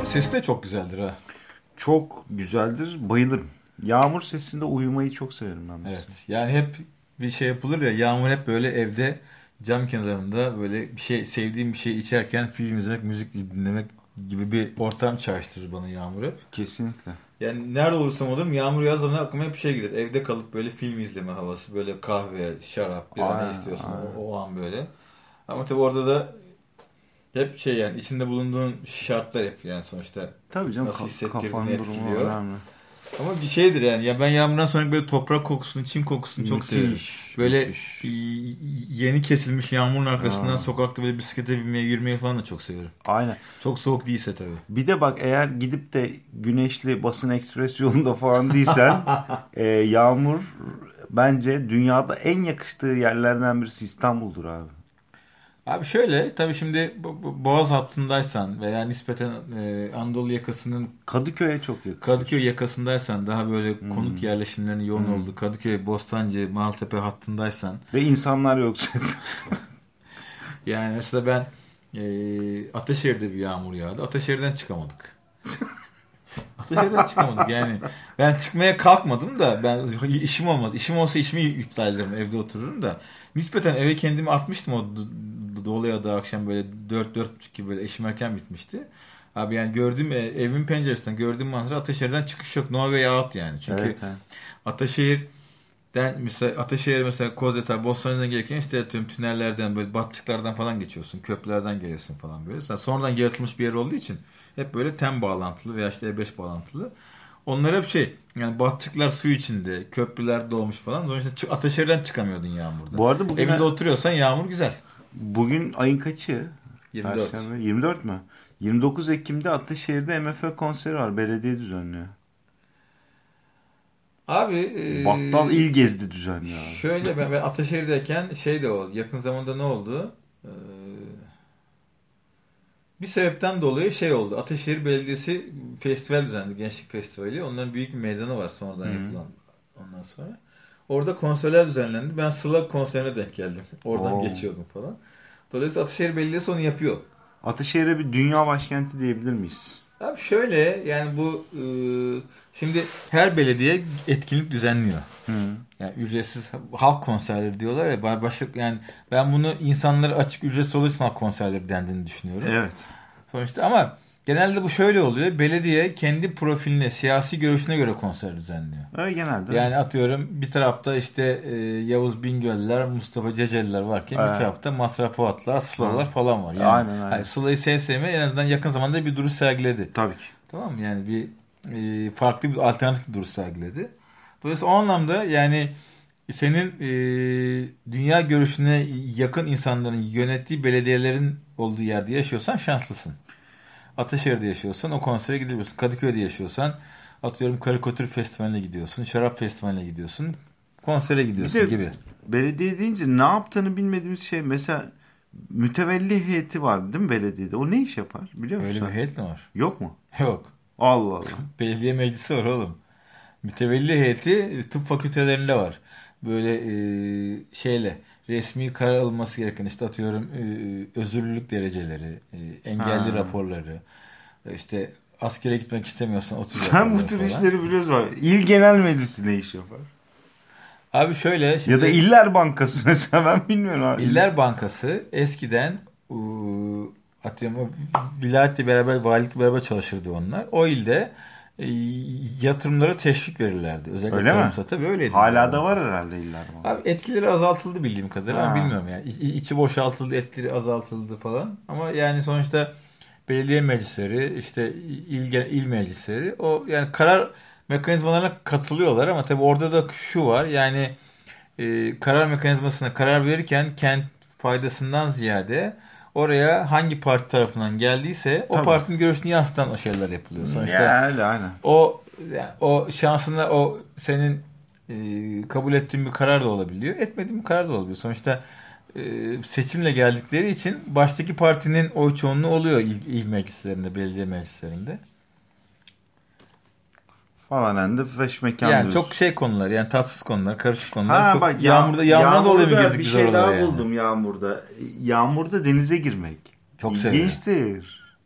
Yağmur sesi de çok güzeldir ha. Çok güzeldir. Bayılırım. Yağmur sesinde uyumayı çok severim ben mesela. Evet. Yani hep bir şey yapılır ya, Yağmur hep böyle evde cam kenarında böyle bir şey, sevdiğim bir şey içerken film izlemek, müzik dinlemek gibi bir ortam çağrıştırır bana Yağmur hep. Kesinlikle. Yani nerede olursam olurum, yağmur yağdığı zaman aklıma hep bir şey gelir. Evde kalıp böyle film izleme havası, böyle kahve, şarap, bira, ne istiyorsan o an böyle. Ama tabii orada da hep şey, yani içinde bulunduğun şartlar hep yani sonuçta Tabii canım, nasıl hissettirdiğini kafan durumu etkiliyor. önemli. Ama bir şeydir yani. Ya ben yağmurdan sonra böyle toprak kokusunu, çim kokusunu çok severim. Böyle yeni kesilmiş yağmurun arkasından sokakta böyle bisiklete binmeyi, yürümeyi falan da çok severim. Aynen. Çok soğuk değilse tabii. Bir de bak, eğer gidip de güneşli basın ekspres yolunda falan değilsen yağmur bence dünyada en yakıştığı yerlerden birisi İstanbul'dur abi. Abi şöyle, tabii şimdi Boğaz hattındaysan veya nispeten Anadolu yakasının Kadıköy'e çok yakın. Kadıköy yakasındaysan, daha böyle konut yerleşimlerinin yoğun olduğu Kadıköy, Bostancı, Maltepe hattındaysan ve insanlar yoksa. yani mesela ben Ataşehir'de bir yağmur yağdı. Ataşehir'den çıkamadık. Ataşehir'den çıkamadık yani. Ben çıkmaya kalkmadım da, ben işim olmadı. İşim olsa işimi iptal ederim, evde otururum da. Nispeten eve kendimi atmıştım o doluya da akşam böyle 4-4.30 gibi, böyle eşim erken bitmişti. Abi yani gördüğüm, evimin penceresinden gördüğüm manzara, Ataşehir'den çıkış yok. No way out yani. Çünkü evet. Ataşehir'den mesela, Ataşehir mesela Kozeta, Bostancı'dan gelirken işte atıyorum tünellerden, böyle batçıklardan falan geçiyorsun. Köprülerden geliyorsun falan böyle. Sonradan yaratılmış bir yer olduğu için hep böyle TEM bağlantılı veya işte E5 bağlantılı. Onlar hep şey, yani batçıklar su içinde, köprüler dolmuş falan. Sonra işte Ataşehir'den çıkamıyordun yağmurda. Bu arada bugün evinde oturuyorsan yağmur güzel. Bugün ayın kaçı? 24. Perşembe. 24 mü? 29 Ekim'de Ataşehir'de MFÖ konseri var. Belediye düzenliyor. Abi Battal İlgezdi düzenliyor abi. Şöyle, ben Ataşehir'deyken şey de oldu. Yakın zamanda ne oldu? Bir sebepten dolayı şey oldu. Ataşehir Belediyesi festival düzenledi. Gençlik Festivali. Onların büyük bir meydanı var sonradan yapılan. Ondan sonra. Orada konserler düzenlendi. Ben Sıla konserine denk geldim. Oradan geçiyordum falan. Dolayısıyla Ataşehir Belediyesi onu yapıyor. Ataşehir'e bir dünya başkenti diyebilir miyiz? Abi şöyle, yani bu şimdi her belediye etkinlik düzenliyor. Yani ücretsiz halk konserleri diyorlar ya. Başka, yani ben bunu insanlara açık, ücretsiz olduğu için halk konserleri dendiğini düşünüyorum. Evet. Sonuçta ama genelde bu şöyle oluyor. Belediye kendi profiline, siyasi görüşüne göre konser düzenliyor. Öyle genelde. Yani atıyorum bir tarafta işte Yavuz Bingöl'ler, Mustafa Ceceli'ler varken bir tarafta Masraf Fuatlar, Sıla'lar falan var. Yani, aynen. Yani Sıla'yı sevmeye en azından yakın zamanda bir duruş sergiledi. Tabii ki. Tamam mı? Yani bir farklı bir alternatif bir duruş sergiledi. Dolayısıyla o anlamda yani senin dünya görüşüne yakın insanların yönettiği belediyelerin olduğu yerde yaşıyorsan şanslısın. Ataşehir'de yaşıyorsan o konsere gidiyorsun. Kadıköy'de yaşıyorsan atıyorum karikatür festivaline gidiyorsun, şarap festivaline gidiyorsun, konsere gidiyorsun gibi. Belediye deyince ne yaptığını bilmediğimiz şey, mesela mütevelli heyeti var değil mi belediyede? O ne iş yapar biliyor musun? Öyle bir heyet mi var? Yok mu? Yok. Allah Allah. Belediye meclisi var oğlum. Mütevelli heyeti tıp fakültelerinde var. Böyle şeyle resmi karar alınması gereken, işte atıyorum özürlülük dereceleri, engelli raporları, işte askere gitmek istemiyorsan 30 Sen bu tür işleri biliyorsun. İl Genel Meclisi ne iş yapar? Abi şöyle şimdi, ya da İller Bankası mesela, ben bilmiyorum abi. İller Bankası eskiden atıyorum vilayetle beraber, valilikle beraber çalışırdı onlar. O ilde yatırımlara teşvik verirlerdi. Özellikle öyle tarımsa tabii öyleydi. Hala da var herhalde İller Bankası. Abi etkileri azaltıldı bildiğim kadarıyla ama bilmiyorum yani. İçi boşaltıldı, etkileri azaltıldı falan. Ama yani sonuçta belediye meclisleri, işte il meclisleri, o yani karar mekanizmalarına katılıyorlar ama tabii orada da şu var yani karar mekanizmasına karar verirken kent faydasından ziyade oraya hangi parti tarafından geldiyse o partinin görüşünü yansıtan o şeyler yapılıyor. Sonuçta aynen. O şansına o senin kabul ettiğin bir karar da olabiliyor, etmediğin bir karar da olabiliyor. Sonuçta seçimle geldikleri için baştaki partinin oy çoğunluğu oluyor il meclislerinde, belediye meclislerinde. Falan da feşmekan yani diyorsun. çok şey konular, yani tatsız konular, karışık konular. Çok bak, yağmurda dolayı mı girdik bir biz şey oralara daha yani? buldum yağmurda. Yağmurda denize girmek. Çok severim. İlginçtir.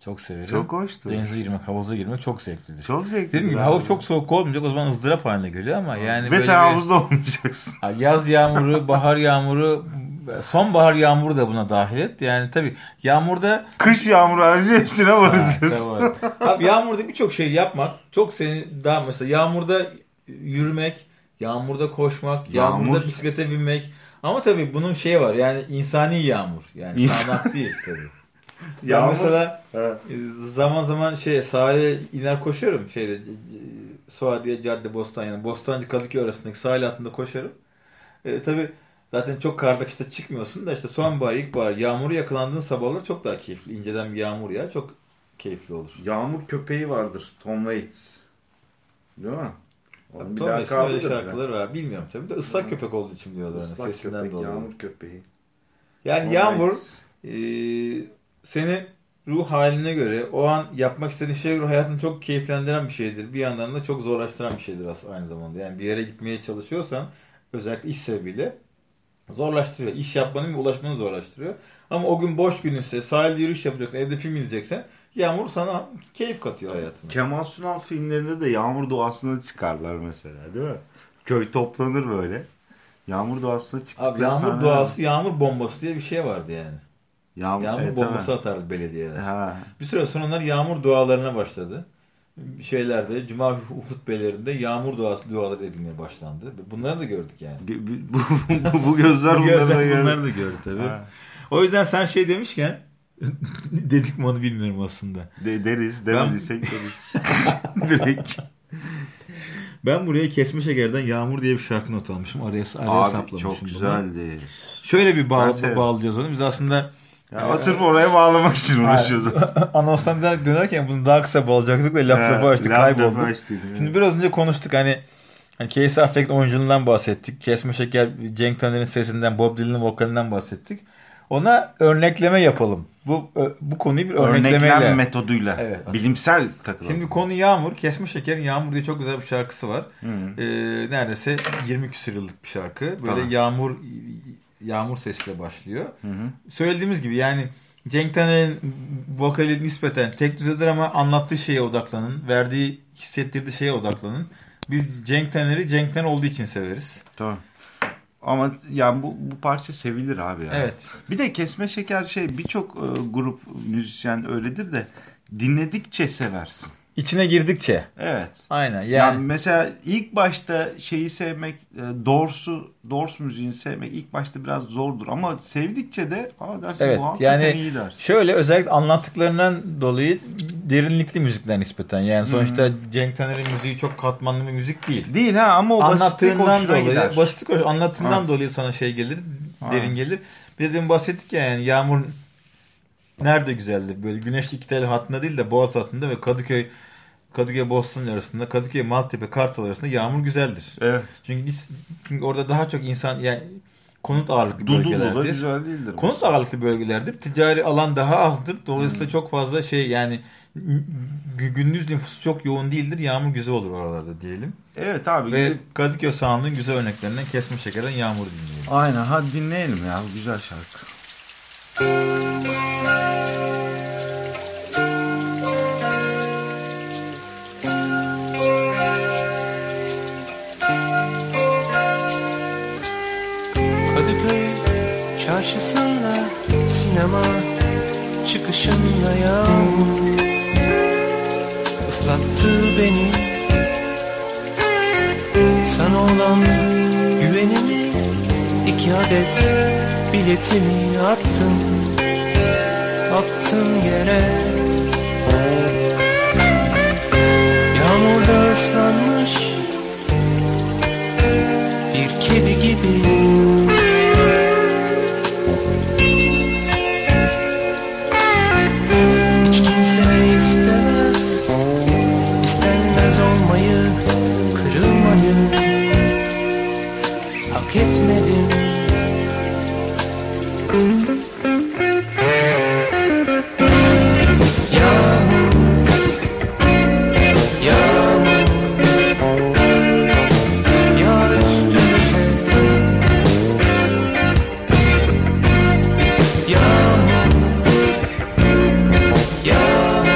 Çok severim. Çok hoştur. Denize girmek, havuza girmek çok zevklidir. Çok zevkli. Dediğim gibi havuz çok soğuk olmayacak, o zaman ızdırap haline geliyor ama yani Ve sen havuzda olmayacaksın. yaz yağmuru, bahar yağmuru, sonbahar yağmuru da buna dahil et. Yani tabii yağmurda Kış yağmuru harici hepsine varız diyorsun. var. Abi yağmurda birçok şey yapmak çok seni daha mesela yağmurda yürümek, yağmurda koşmak, yağmurda bisiklete binmek. Ama tabii bunun şeyi var yani insani yağmur. Yani sağanak değil tabii. Ya mesela zaman zaman sahile iner koşuyorum Suadiye Cadde Bostan yani Bostancı Kadıköy arasındaki sahil hattında koşarım. Tabii zaten çok karda işte çıkmıyorsun da işte sonbahar, ilkbahar yağmuru yakalandığın sabahlar çok daha keyifli. İnceden bir yağmur ya çok keyifli olur. Yağmur köpeği vardır. Tom Waits. Değil mi? Tom Waits'in öyle şarkıları var. Bilmiyorum tabii de ıslak köpek olduğu için diyorlar. Islak sesinden köpek, dolayı. yağmur köpeği. Yani Tom yağmur Waits. seni ruh haline göre o an yapmak istediğin şeye göre hayatını çok keyiflendiren bir şeydir. Bir yandan da çok zorlaştıran bir şeydir aslında aynı zamanda. Yani bir yere gitmeye çalışıyorsan özellikle iş sebebiyle zorlaştırıyor. İş yapmanın ve ulaşmanı zorlaştırıyor. Ama o gün boş gün ise sahilde yürüyüş yapacaksın, evde film izleyeceksen yağmur sana keyif katıyor hayatına. Kemal Sunal filmlerinde de yağmur doğasına çıkarlar mesela değil mi? Köy toplanır böyle. Yağmur doğasına çıktıkları Abi yağmur doğası, yağmur bombası diye bir şey vardı yani. Yağmur bombası atardı belediyeler. Ha. Bir süre sonra onlar yağmur dualarına başladı. Şeylerde, cuma hutbelerinde yağmur duaları edilmeye başlandı. Bunları da gördük yani. Bu gözler bunları da gördü tabii. Ha. O yüzden sen demişken dedik mi onu bilmiyorum aslında. Deriz, demediysek deriz. Direkt. Ben buraya Kesme Şeker'den Yağmur diye bir şarkı not almışım. Araya saplamışım. Çok güzeldi. Şöyle bir bağlayacağız onu. Biz aslında sırf oraya bağlamak için uğraşıyoruz. Anonstan dönerken bunu daha kısa bağlayacaktık da lafı açtık, kaybolduk. Şimdi biraz önce konuştuk hani Casey Affleck'in oyunculuğundan bahsettik. Kesme Şeker, Cenk Taner'in sesinden, Bob Dylan'ın vokalinden bahsettik. Ona örnekleme yapalım. Bu konuyu bir örneklemeyle. Örneklem metoduyla. Evet. Bilimsel takılalım. Şimdi konu Yağmur. Kesme Şeker'in Yağmur diye çok güzel bir şarkısı var. Neredeyse 20 küsur yıllık bir şarkı. Böyle yağmur sesiyle başlıyor. Söylediğimiz gibi yani Cenk Taner'in vokali nispeten tek düzedir ama anlattığı şeye odaklanın. Verdiği, hissettirdiği şeye odaklanın. Biz Cenk Taner'i Cenk Taner olduğu için severiz. Tamam. Ama yani bu parça sevilir abi yani. Evet. Bir de Kesme Şeker birçok grup müzisyen öyledir de dinledikçe seversin. İçine girdikçe. Evet. Aynen. Yani mesela ilk başta sevmek, Doors müziğini sevmek ilk başta biraz zordur ama sevdikçe de dersin bu hakikaten iyi dersin. Şöyle özellikle anlattıklarından dolayı derinlikli müzikler nispeten. Yani sonuçta Cenk Taner'in müziği çok katmanlı bir müzik değil. Değil ama o anlattığından dolayı, anlattığından dolayı sana gelir, derin gelir. Bir de bahsettik ya yani Yağmur nerede güzeldir? Böyle Güneşli İki Teli hattında değil de Boğaz hattında ve Kadıköy Boston arasında, Kadıköy Maltepe Kartal arasında Yağmur güzeldir. Evet. Çünkü orada daha çok insan yani konut ağırlıklı bölgelerdir. Dudullu da güzel değildir. Konut ağırlıklı bölgelerdir. Ticari alan daha azdır. Dolayısıyla çok fazla yani gündüz nüfusu çok yoğun değildir. Yağmur güzel olur oralarda diyelim. Evet abi. Ve Kadıköy Sound'un güzel örneklerinden Kesme Şeker'den Yağmur dinleyelim. Aynen. Hadi dinleyelim ya. Güzel şarkı. Kadıköy çarşısında sinema çıkışında yağmur ıslattı beni. Sana olan güvenimi 2 adet biletimi attım yere. Yağmurda ıslanmış bir kedi gibi. Hiç kimse istemez olmayı, kırılmayı hak etmedim. Yeah.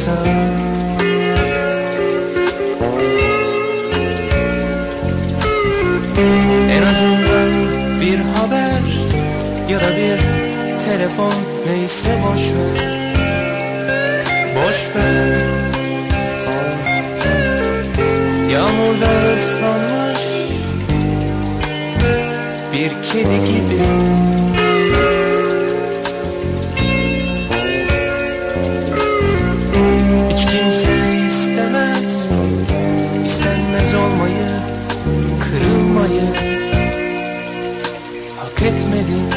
olsa. En azından bir haber ya da bir telefon, neyse boş ver. Boş ver. Yağmurda ıslanmış bir kedi gibi. Hiç kimse istemez, istenmez olmayı, kırılmayı. Hak etmedim.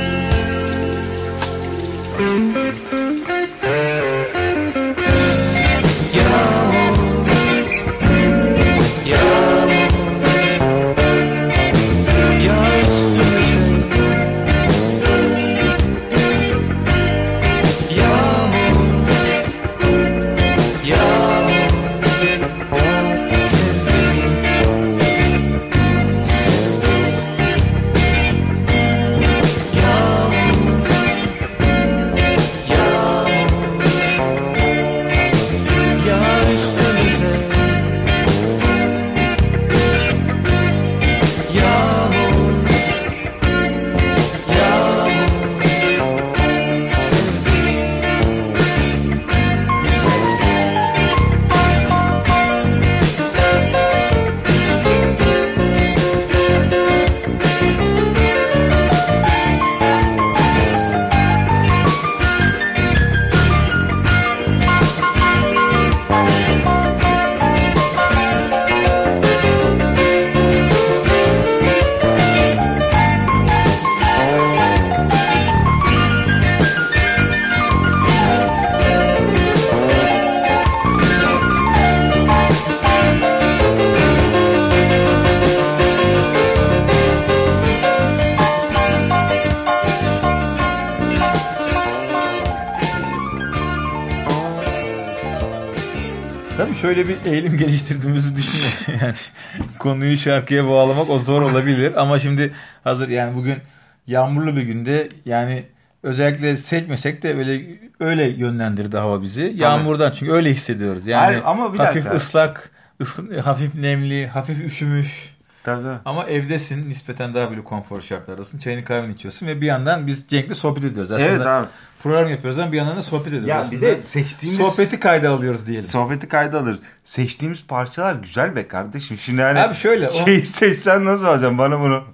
Şöyle bir eğilim geliştirdiğimizi düşünüyorum. Yani konuyu şarkıya bağlamak o zor olabilir. Ama şimdi hazır yani bugün yağmurlu bir günde yani özellikle seçmesek de öyle yönlendirdi hava bizi. Yağmurdan çünkü öyle hissediyoruz. Yani hayır, ama hafif ıslak, hafif nemli, hafif üşümüş. Tabii. Ama evdesin, nispeten daha böyle konfor şartlardasın. Çayını kahveni içiyorsun ve bir yandan biz Cenk'le sohbet ediyoruz. Aslında evet abi. Program yapıyoruz ama bir yandan da sohbet ediyoruz. Ya aslında. Bir de seçtiğimiz... Sohbeti kayda alıyoruz diyelim. Sohbeti kayda alır. Seçtiğimiz parçalar güzel be kardeşim. Şimdi hani abi şöyle, seçsen nasıl alacağım? Bana bunu.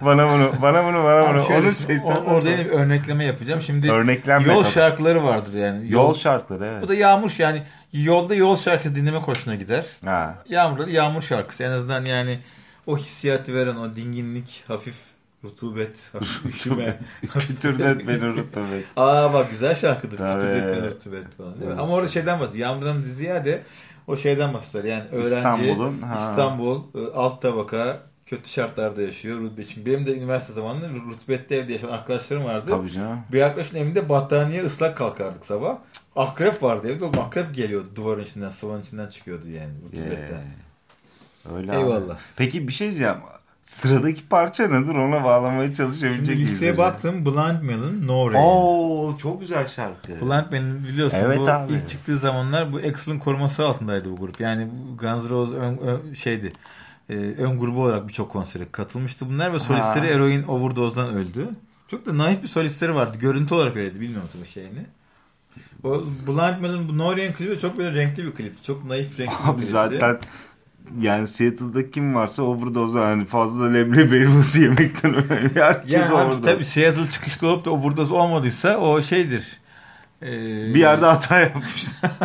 Onu seçsen orada bir örnekleme yapacağım. Şimdi yol şarkıları vardır yani. Yol şarkıları evet. Bu da yağmur yani yolda yol şarkısı dinlemek hoşuna gider. Ha. Yağmurda da yağmur şarkısı. En azından yani o hissiyatı veren o dinginlik, hafif rutubet, Fütürdet beni rutubet. Bak güzel şarkıdır. Fütürdet beni rutubet falan değil mi? Ama orada şeyden bahsediyor. Yağmurdan ziyade o şeyden bahsediyor. Yani öğrenci, İstanbul, alt tabaka, kötü şartlarda yaşıyor. Rutubet. Benim de üniversite zamanında rutubette evde yaşayan arkadaşlarım vardı. Tabii canım. Bir arkadaşın evinde battaniye ıslak kalkardık sabah. Akrep vardı evde. O akrep geliyordu duvarın içinden, sıvanın içinden çıkıyordu yani rutubetten. Öyle eyvallah. Abi. Peki bir şey diyeceğim. Sıradaki parça nedir? Ona bağlamaya çalışabilecek miyiz? Şimdi listeye baktım. Blind Melon, No Rain. Oo, çok güzel şarkı. Blind Melon biliyorsun evet, bu abi. ilk çıktığı zamanlar bu Axl'ın koruması altındaydı bu grup. Yani Guns N' Roses ön grubu olarak birçok konsere katılmıştı bunlar ve solistleri eroin overdose'dan öldü. Çok da naif bir solistleri vardı. Görüntü olarak öyleydi. Bilmiyorum tabii şeyini. O Blind Melon, bu No Rain klibi çok böyle renkli bir klip. Çok naif renkli bir klipti. Zaten yani Seattle'da kim varsa overdose yani fazla leblebi helvası yemekten önemli. Herkes yani overdose. Tabii Seattle çıkışlı olup da overdose olmadıysa o şeydir. Bir yerde hata yapmış.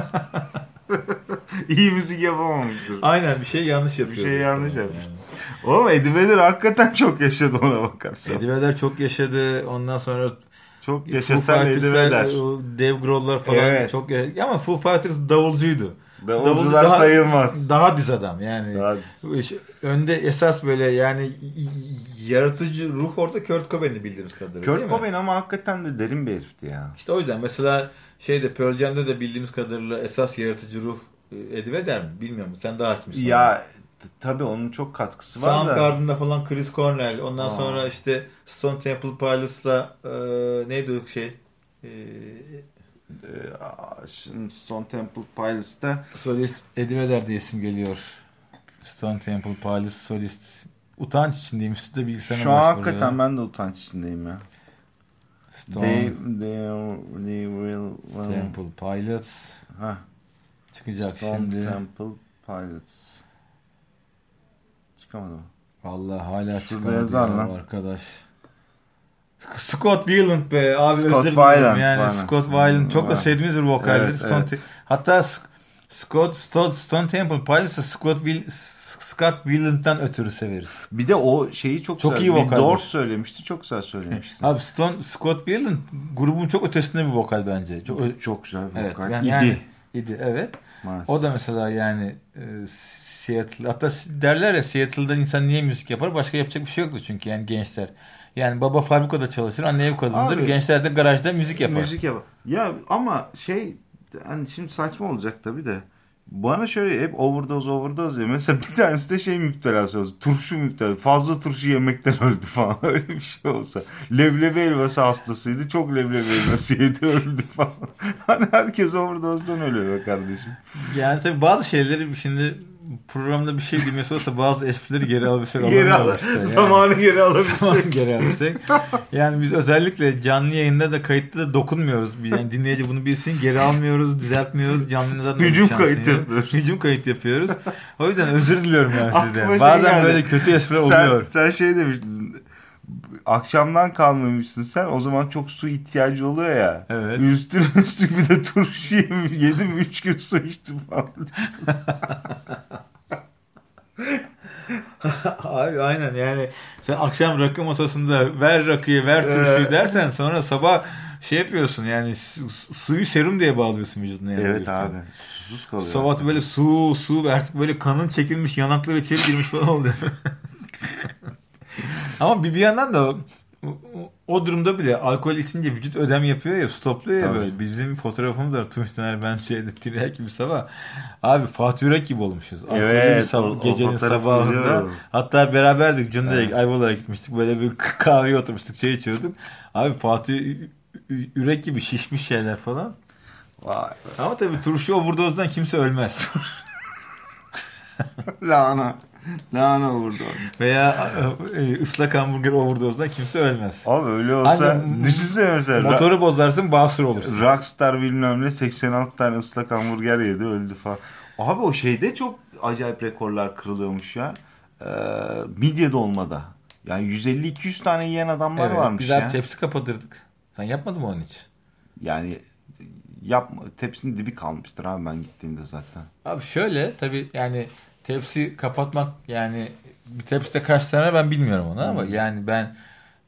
İyi müzik yapamamıştır. Aynen bir şey yanlış yapıyor. Bir şey yanlış yapmış. Yani. Oğlum Eddie Vedder hakikaten çok yaşadı ona bakarsan. Eddie Vedder çok yaşadı. Ondan sonra çok yaşasan Eddie Vedder. Dave Grohl'lar falan çok yaşadı. Ama Foo Fighters davulcuydu. Davulcular sayılmaz. Daha düz adam yani. Önde esas böyle yani yaratıcı ruh orada Kurt Cobain'i bildiğimiz kadarıyla. Kurt Cobain ama hakikaten de derin bir herifti ya. İşte o yüzden mesela Pearl Jam'de de bildiğimiz kadarıyla esas yaratıcı ruh Eddie Vedder mi? Bilmiyorum. Sen daha hakimsin. Ya tabii onun çok katkısı var da. Soundgarden'da falan Chris Cornell. Ondan sonra işte Stone Temple Pilots'la neydi o şey? Şimdi Stone Temple Pilots'ta Solist Eddie Vedder diye isim geliyor. Stone Temple Pilots solist. Utanç içindeyim. Üstüde bilgisayarına şu an başvuruyor. hakikaten ben de utanç içindeyim ya. Stone They will Temple Pilots çıkacak Stone şimdi. Temple Pilots. Çıkamadı mı? Vallahi hala Şurada çıkamadı yazar ya lan. arkadaş. Scott Weiland be abi, Scott özür dilerim Weiland yani falan. Scott Weiland çok da sevdiğimiz bir vokaldir. Evet, Stone evet. Hatta Stone Temple Pilots'ı Scott Weiland'dan ötürü severiz. Bir de o şeyi çok Çok güzel. iyi Bir vokaldir. Doors söylemişti. Çok güzel söylemişti. Abi Scott Weiland grubun çok ötesinde bir vokal bence. Çok güzel bir Evet, vokal. İdi evet. Maalesef. O da mesela yani Seattle, hatta derler ya Seattle'dan insan niye müzik yapar? Başka yapacak bir şey yoktu çünkü yani gençler. Yani baba fabrikada çalışır, anne ev kadındır. Abi, gençler de garajda müzik yapar. Müzik yapar. Ya ama hani şimdi saçma olacak tabii de. Bana şöyle hep overdose diyor. Mesela bir tanesi de müptelası olsun. Turşu müptelası. Fazla turşu yemekten öldü falan. Öyle bir şey olsa. Leblebi helvası hastasıydı. Çok leblebi helvası yedi öldü falan. Hani herkes overdose'dan ölüyor be kardeşim. Yani tabii bazı şeyleri şimdi programda bir şey demesi olsa bazı esprileri geri alabilsek. Zamanı geri alabilsek. Zamanı geri alabilsek. Yani biz özellikle canlı yayında da kayıtta da dokunmuyoruz. Yani dinleyici bunu bilsin. Geri almıyoruz, düzeltmiyoruz. Canlı zaten hücum kayıt yapıyoruz. Hücum kayıt yapıyoruz. O yüzden özür diliyorum yani sizden. Aklıma Bazen geldi. böyle kötü espriler oluyor. Sen demiştin. Akşamdan kalmamışsın sen. O zaman çok su ihtiyacı oluyor ya. Evet. Üstüne bir de turşu yedim 3 gün su içtim falan. Abi aynen yani sen akşam rakı masasında ver rakıyı ver turşuyu dersen sonra sabah şey yapıyorsun yani suyu serum diye bağlıyorsun vücuduna. Yani Evet abi. Susuz kalıyor. Sabah böyle su artık böyle kanın çekilmiş, yanakları içeri girmiş falan oluyor. Ama bir yandan da o durumda bile alkol içince vücut ödem yapıyor ya, stopluyor ya. Tabii. Böyle. Bizim bir fotoğrafımız var. Tunç Taner, ben Tiryaki bir sabah. Abi Fatih Yürek gibi olmuşuz. Evet. Bir sabah, gecenin sabahında. Biliyorum. Hatta beraberdik. Cunda'ya, Ayvalık'a gitmiştik. Böyle bir kahveye oturmuştuk. Çay içiyorduk. Abi Fatih Yürek gibi şişmiş şeyler falan. Vay. Ama tabii turşu overdose'dan kimse ölmez. Lahana overdose. Veya ıslak hamburger overdose'dan kimse ölmez. Abi öyle olsa düşünsene mesela. Motoru bozarsın, basur olursun. Rockstar bilmem ne 86 tane ıslak hamburger yedi öldü falan. Abi o şeyde çok acayip rekorlar kırılıyormuş ya. Midye dolmada. Yani 150-200 tane yiyen adamlar varmış biz ya. Biz tepsi kapatırdık. Sen yapmadın mı onun hiç? Yani tepsinin dibi kalmıştır abi ben gittiğimde zaten. Abi şöyle tabii yani tepsi kapatmak yani bir tepside kaç tane ben bilmiyorum onu ama yani ben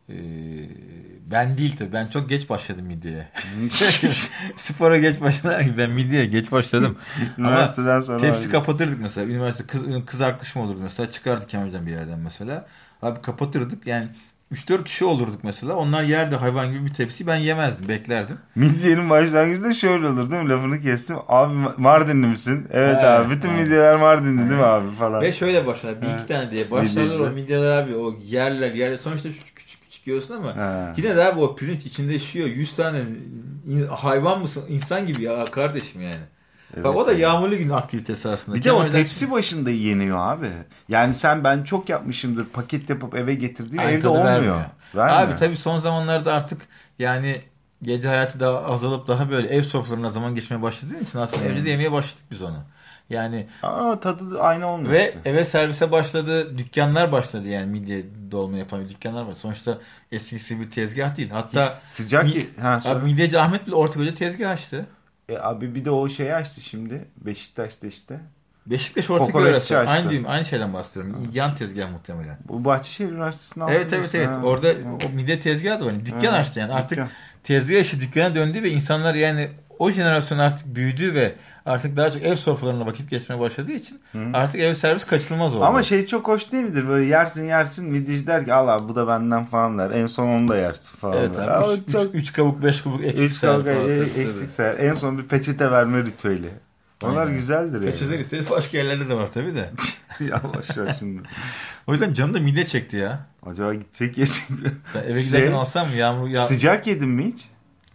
değil tabii. Ben çok geç başladım midyeye. Spora geç başladım. Ben midyeye geç başladım. Ama sonra tepsi kapatırdık mesela. Üniversite kız arkadaşım olurdu mesela. Çıkardık Kemal'den bir yerden mesela. Abi kapatırdık. Yani 3-4 kişi olurduk mesela. Onlar yerde hayvan gibi bir tepsi. Ben yemezdim. Beklerdim. Midyenin başlangıcında şöyle olur değil mi? Lafını kestim. Abi Mardinli misin? Evet abi. Bütün midyeler Mardinli değil mi abi falan. Ve şöyle başlar. Bir iki tane diye başlarlar o midyeler abi. O yerler. Sonuçta küçük yiyorsun ama yine de abi o pirinç içinde yaşıyor. 100 tane hayvan mısın? İnsan gibi ya kardeşim yani. Evet, bak o da yağmurlu gün aktivitesi aslında. Bir de o tepsi başında yeniyor abi. Yani ben çok yapmışımdır. Paket yapıp eve getirdiğim evde olmuyor. Abi tabii son zamanlarda artık yani gece hayatı daha azalıp daha böyle ev sofralarına zaman geçmeye başladığın için aslında evde de yemeye başladık biz onu. Yani tadı aynı olmuyor. Ve işte. Eve servise başladı, dükkanlar başladı yani midye dolma yapan dükkanlar var. Sonuçta eskisi bir tezgah değil. Hatta hiç sıcak abi midyeci Ahmet bile Ortaköy'de tezgah açtı. Abi bir de o şeyi açtı şimdi. Beşiktaş'ta işte. Beşiktaş Ortaköy arası. Aynı şeyden bahsediyorum. Yan tezgah muhtemelen. Bu Bahçeşehir Üniversitesi'nin altında. Evet. Orada o midye tezgahı da var. Dükkan açtı yani. Artık tezgah işi dükkana döndü ve insanlar yani o jenerasyon artık büyüdü ve artık daha çok ev sofralarına vakit geçmeye başladığı için artık ev servis kaçınılmaz oldu. Ama çok hoş değil midir? Böyle yersin midyeci der ki Allah bu da benden falan der. En son onu da yersin falan. Evet abi. 3 kabuk 5 kabuk eksik sayar. En son bir peçete verme ritüeli. Onlar güzeldir yani. Peçete ritüeli başka yerlerde de var tabii de. Yavaş yavaş şimdi. O yüzden canım da midye çekti ya. Acaba gitsek yesin. Ben eve giderken alsam mı? Sıcak yedin mi hiç?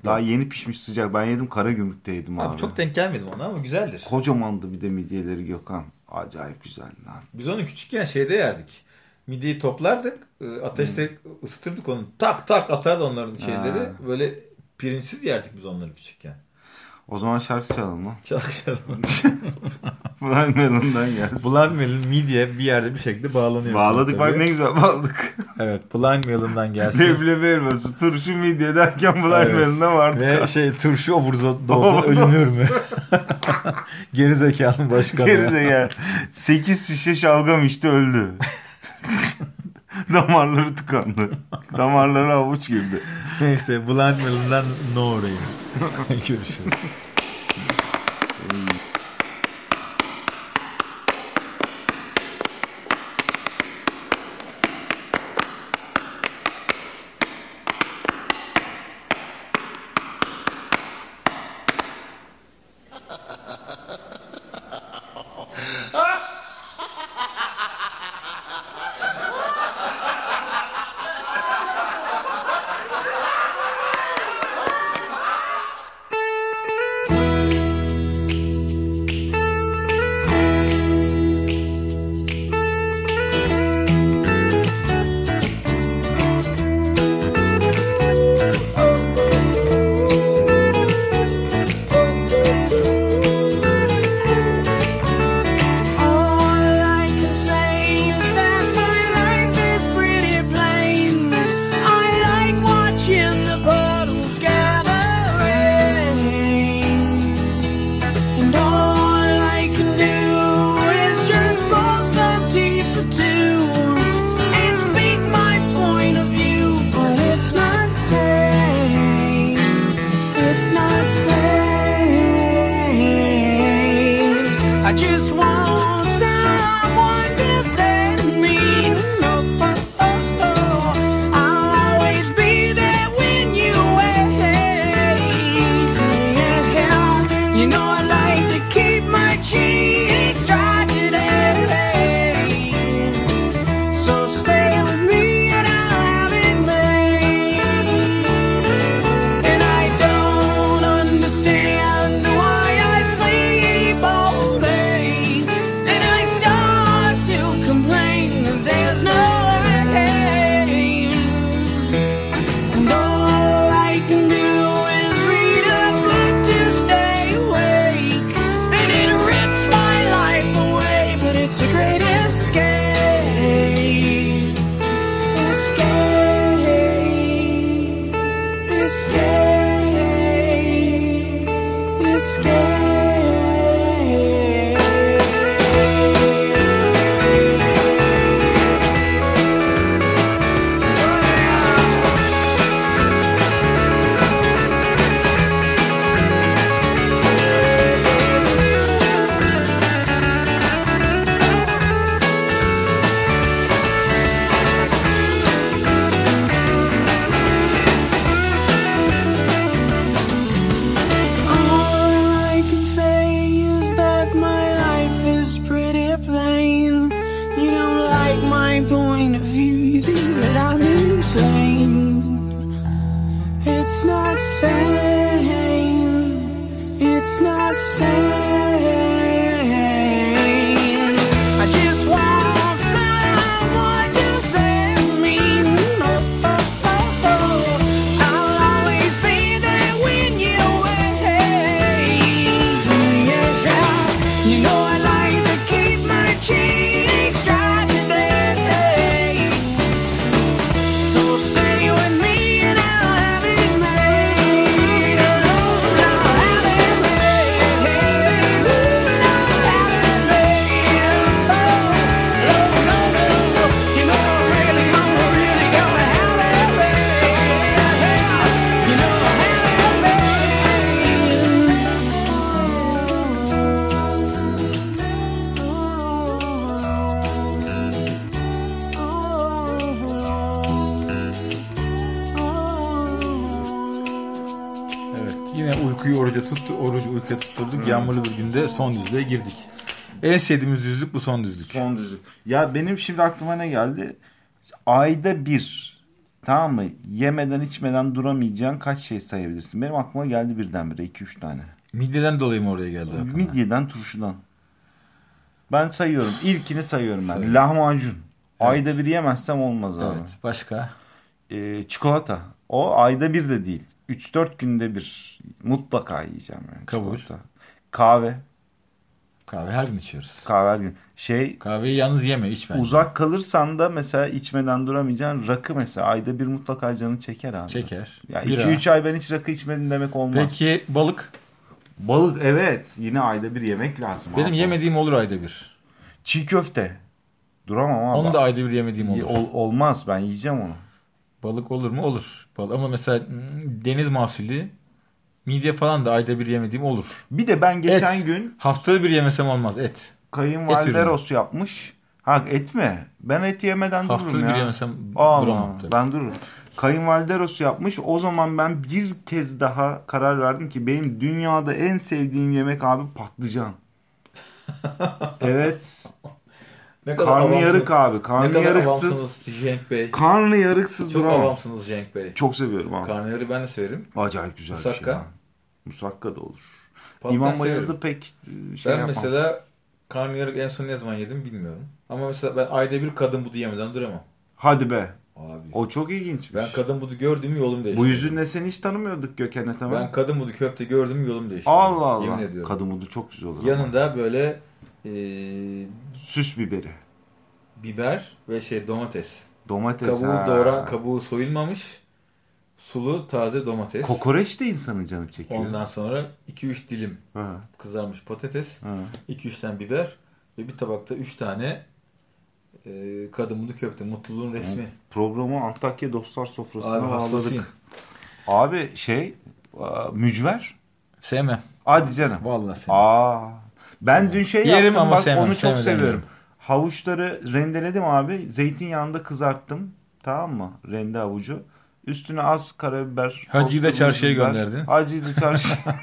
Daha yeni pişmiş sıcak. Ben yedim, Karagümrük'te yedim abi. Çok denk gelmedim ona ama güzeldir. Kocamandı bir de midyeleri Gökhan. Acayip güzel lan. Biz onu küçükken şeyde yerdik. Midyeyi toplardık. Ateşte ısıtırdık onu. Tak tak atardı onların şeyleri. Böyle pirinçsiz yerdik biz onları küçükken. O zaman şarkı çalalım mı? Şarkı çalalım. Blind Melon'dan gelsin. Blind Melon midye bir yerde bir şekilde bağlanıyor. Bağladık bak, ne güzel bağladık. Evet, Blind Melon'dan gelsin. Leblebi elması, turşu, midye derken Blind Melon'da vardık. Ve turşu overdozda ölünür mü? Gerizekalı başkanı. Gerizekalı. 8 şişe şalgam içti, öldü. Damarları tıkandı. Damarları avuç girdi. Neyse, Blind Melon'dan No Rain. Görüşürüz. Orucu uykuya tutturduk. Yağmurlu bir günde son düzlüğe girdik. En sevdiğimiz düzlük bu son düzlük. Son düzlük. Ya benim şimdi aklıma ne geldi? Ayda bir tamam mı? Yemeden içmeden duramayacağın kaç şey sayabilirsin? Benim aklıma geldi birdenbire 2-3 tane. Midyeden dolayı mı oraya geldi aklına? Midyeden, turşudan. Ben sayıyorum. İlkini sayıyorum ben. Sayın. Lahmacun. Evet. Ayda bir yemezsem olmaz abi. Evet. Başka? Çikolata. O ayda bir de değil. 3-4 günde bir. Mutlaka yiyeceğim yani. Kabul. Çikolata. Kahve. Kahve her gün içiyoruz. Kahve her gün. Kahveyi yalnız yeme, iç bence. Uzak kalırsan da mesela içmeden duramayacaksın. Rakı mesela ayda bir mutlaka canını çeker abi. Çeker. Ya Bira. 2-3 ay ben hiç rakı içmedim demek olmaz. Peki balık? Balık evet. Yine ayda bir yemek lazım. Benim abi. yemediğim olur ayda bir. Çiğ köfte. Duramam abi. Onu da ayda bir yemediğim olur. Olmaz, ben yiyeceğim onu. Balık olur mu? Olur. Ama mesela deniz mahsulü, midye falan da ayda bir yemediğim olur. Bir de ben geçen Et. gün Haftada bir yemesem olmaz et. kayınvalide rost yapmış. Ha et mi? Ben et yemeden dururum Haftada ya. bir yemesem Allah, duramam tabii. ben dururum. Kayınvalide rost yapmış. O zaman ben bir kez daha karar verdim ki benim dünyada en sevdiğim yemek abi patlıcan. Evet. Ne kadar Karnıyarık abi. Ne Karnıyarıksız. kadar avamsınız Cenk Bey. Karnıyarıksız Çok duramam. avamsınız Cenk Bey. Çok seviyorum abi. Karnıyarığı ben de severim. Acayip güzel bir Musakka. şey. abi. Musakka da olur. Patlıcan İmam severim. Bayıldı pek Ben yapmam. mesela karnıyarık en son ne zaman yedim bilmiyorum. Ama mesela ben ayda bir kadın budu yemeden duramam. Hadi be. Abi. O çok ilginçmiş. Ben kadın budu gördüğüm yolum değişti. Bu yüzünle seni hiç tanımıyorduk Gökhan Ataman. Ben kadın budu köfte gördüğüm yolum değişti. Allah Allah. Yemin ediyorum. Kadın çok güzel olur. Yanında böyle süs biberi. biber ve domates. Domates. Kabuğu soyulmamış sulu taze domates. Kokoreç de insanın canı çekiyor. Ondan sonra 2-3 dilim Ha. kızarmış patates, Ha. 2-3 tane biber ve bir tabakta 3 tane kadın budu köfte. Mutluluğun resmi. Programı Antakya Dostlar Sofrası'na Abi bağladık. hastasıyım. Abi mücver. Sevmem. Hadi canım. Vallahi sevmem. Ben dün Yerim yaptım ama bak sevmem, onu çok sevmeden seviyorum. yerim. Havuçları rendeledim abi. Zeytinyağında kızarttım. Tamam mı? Rende havucu. Üstüne az karabiber. Hacı'yı da toz çarşıya biber. gönderdin. Hacı'yı da çarşıya.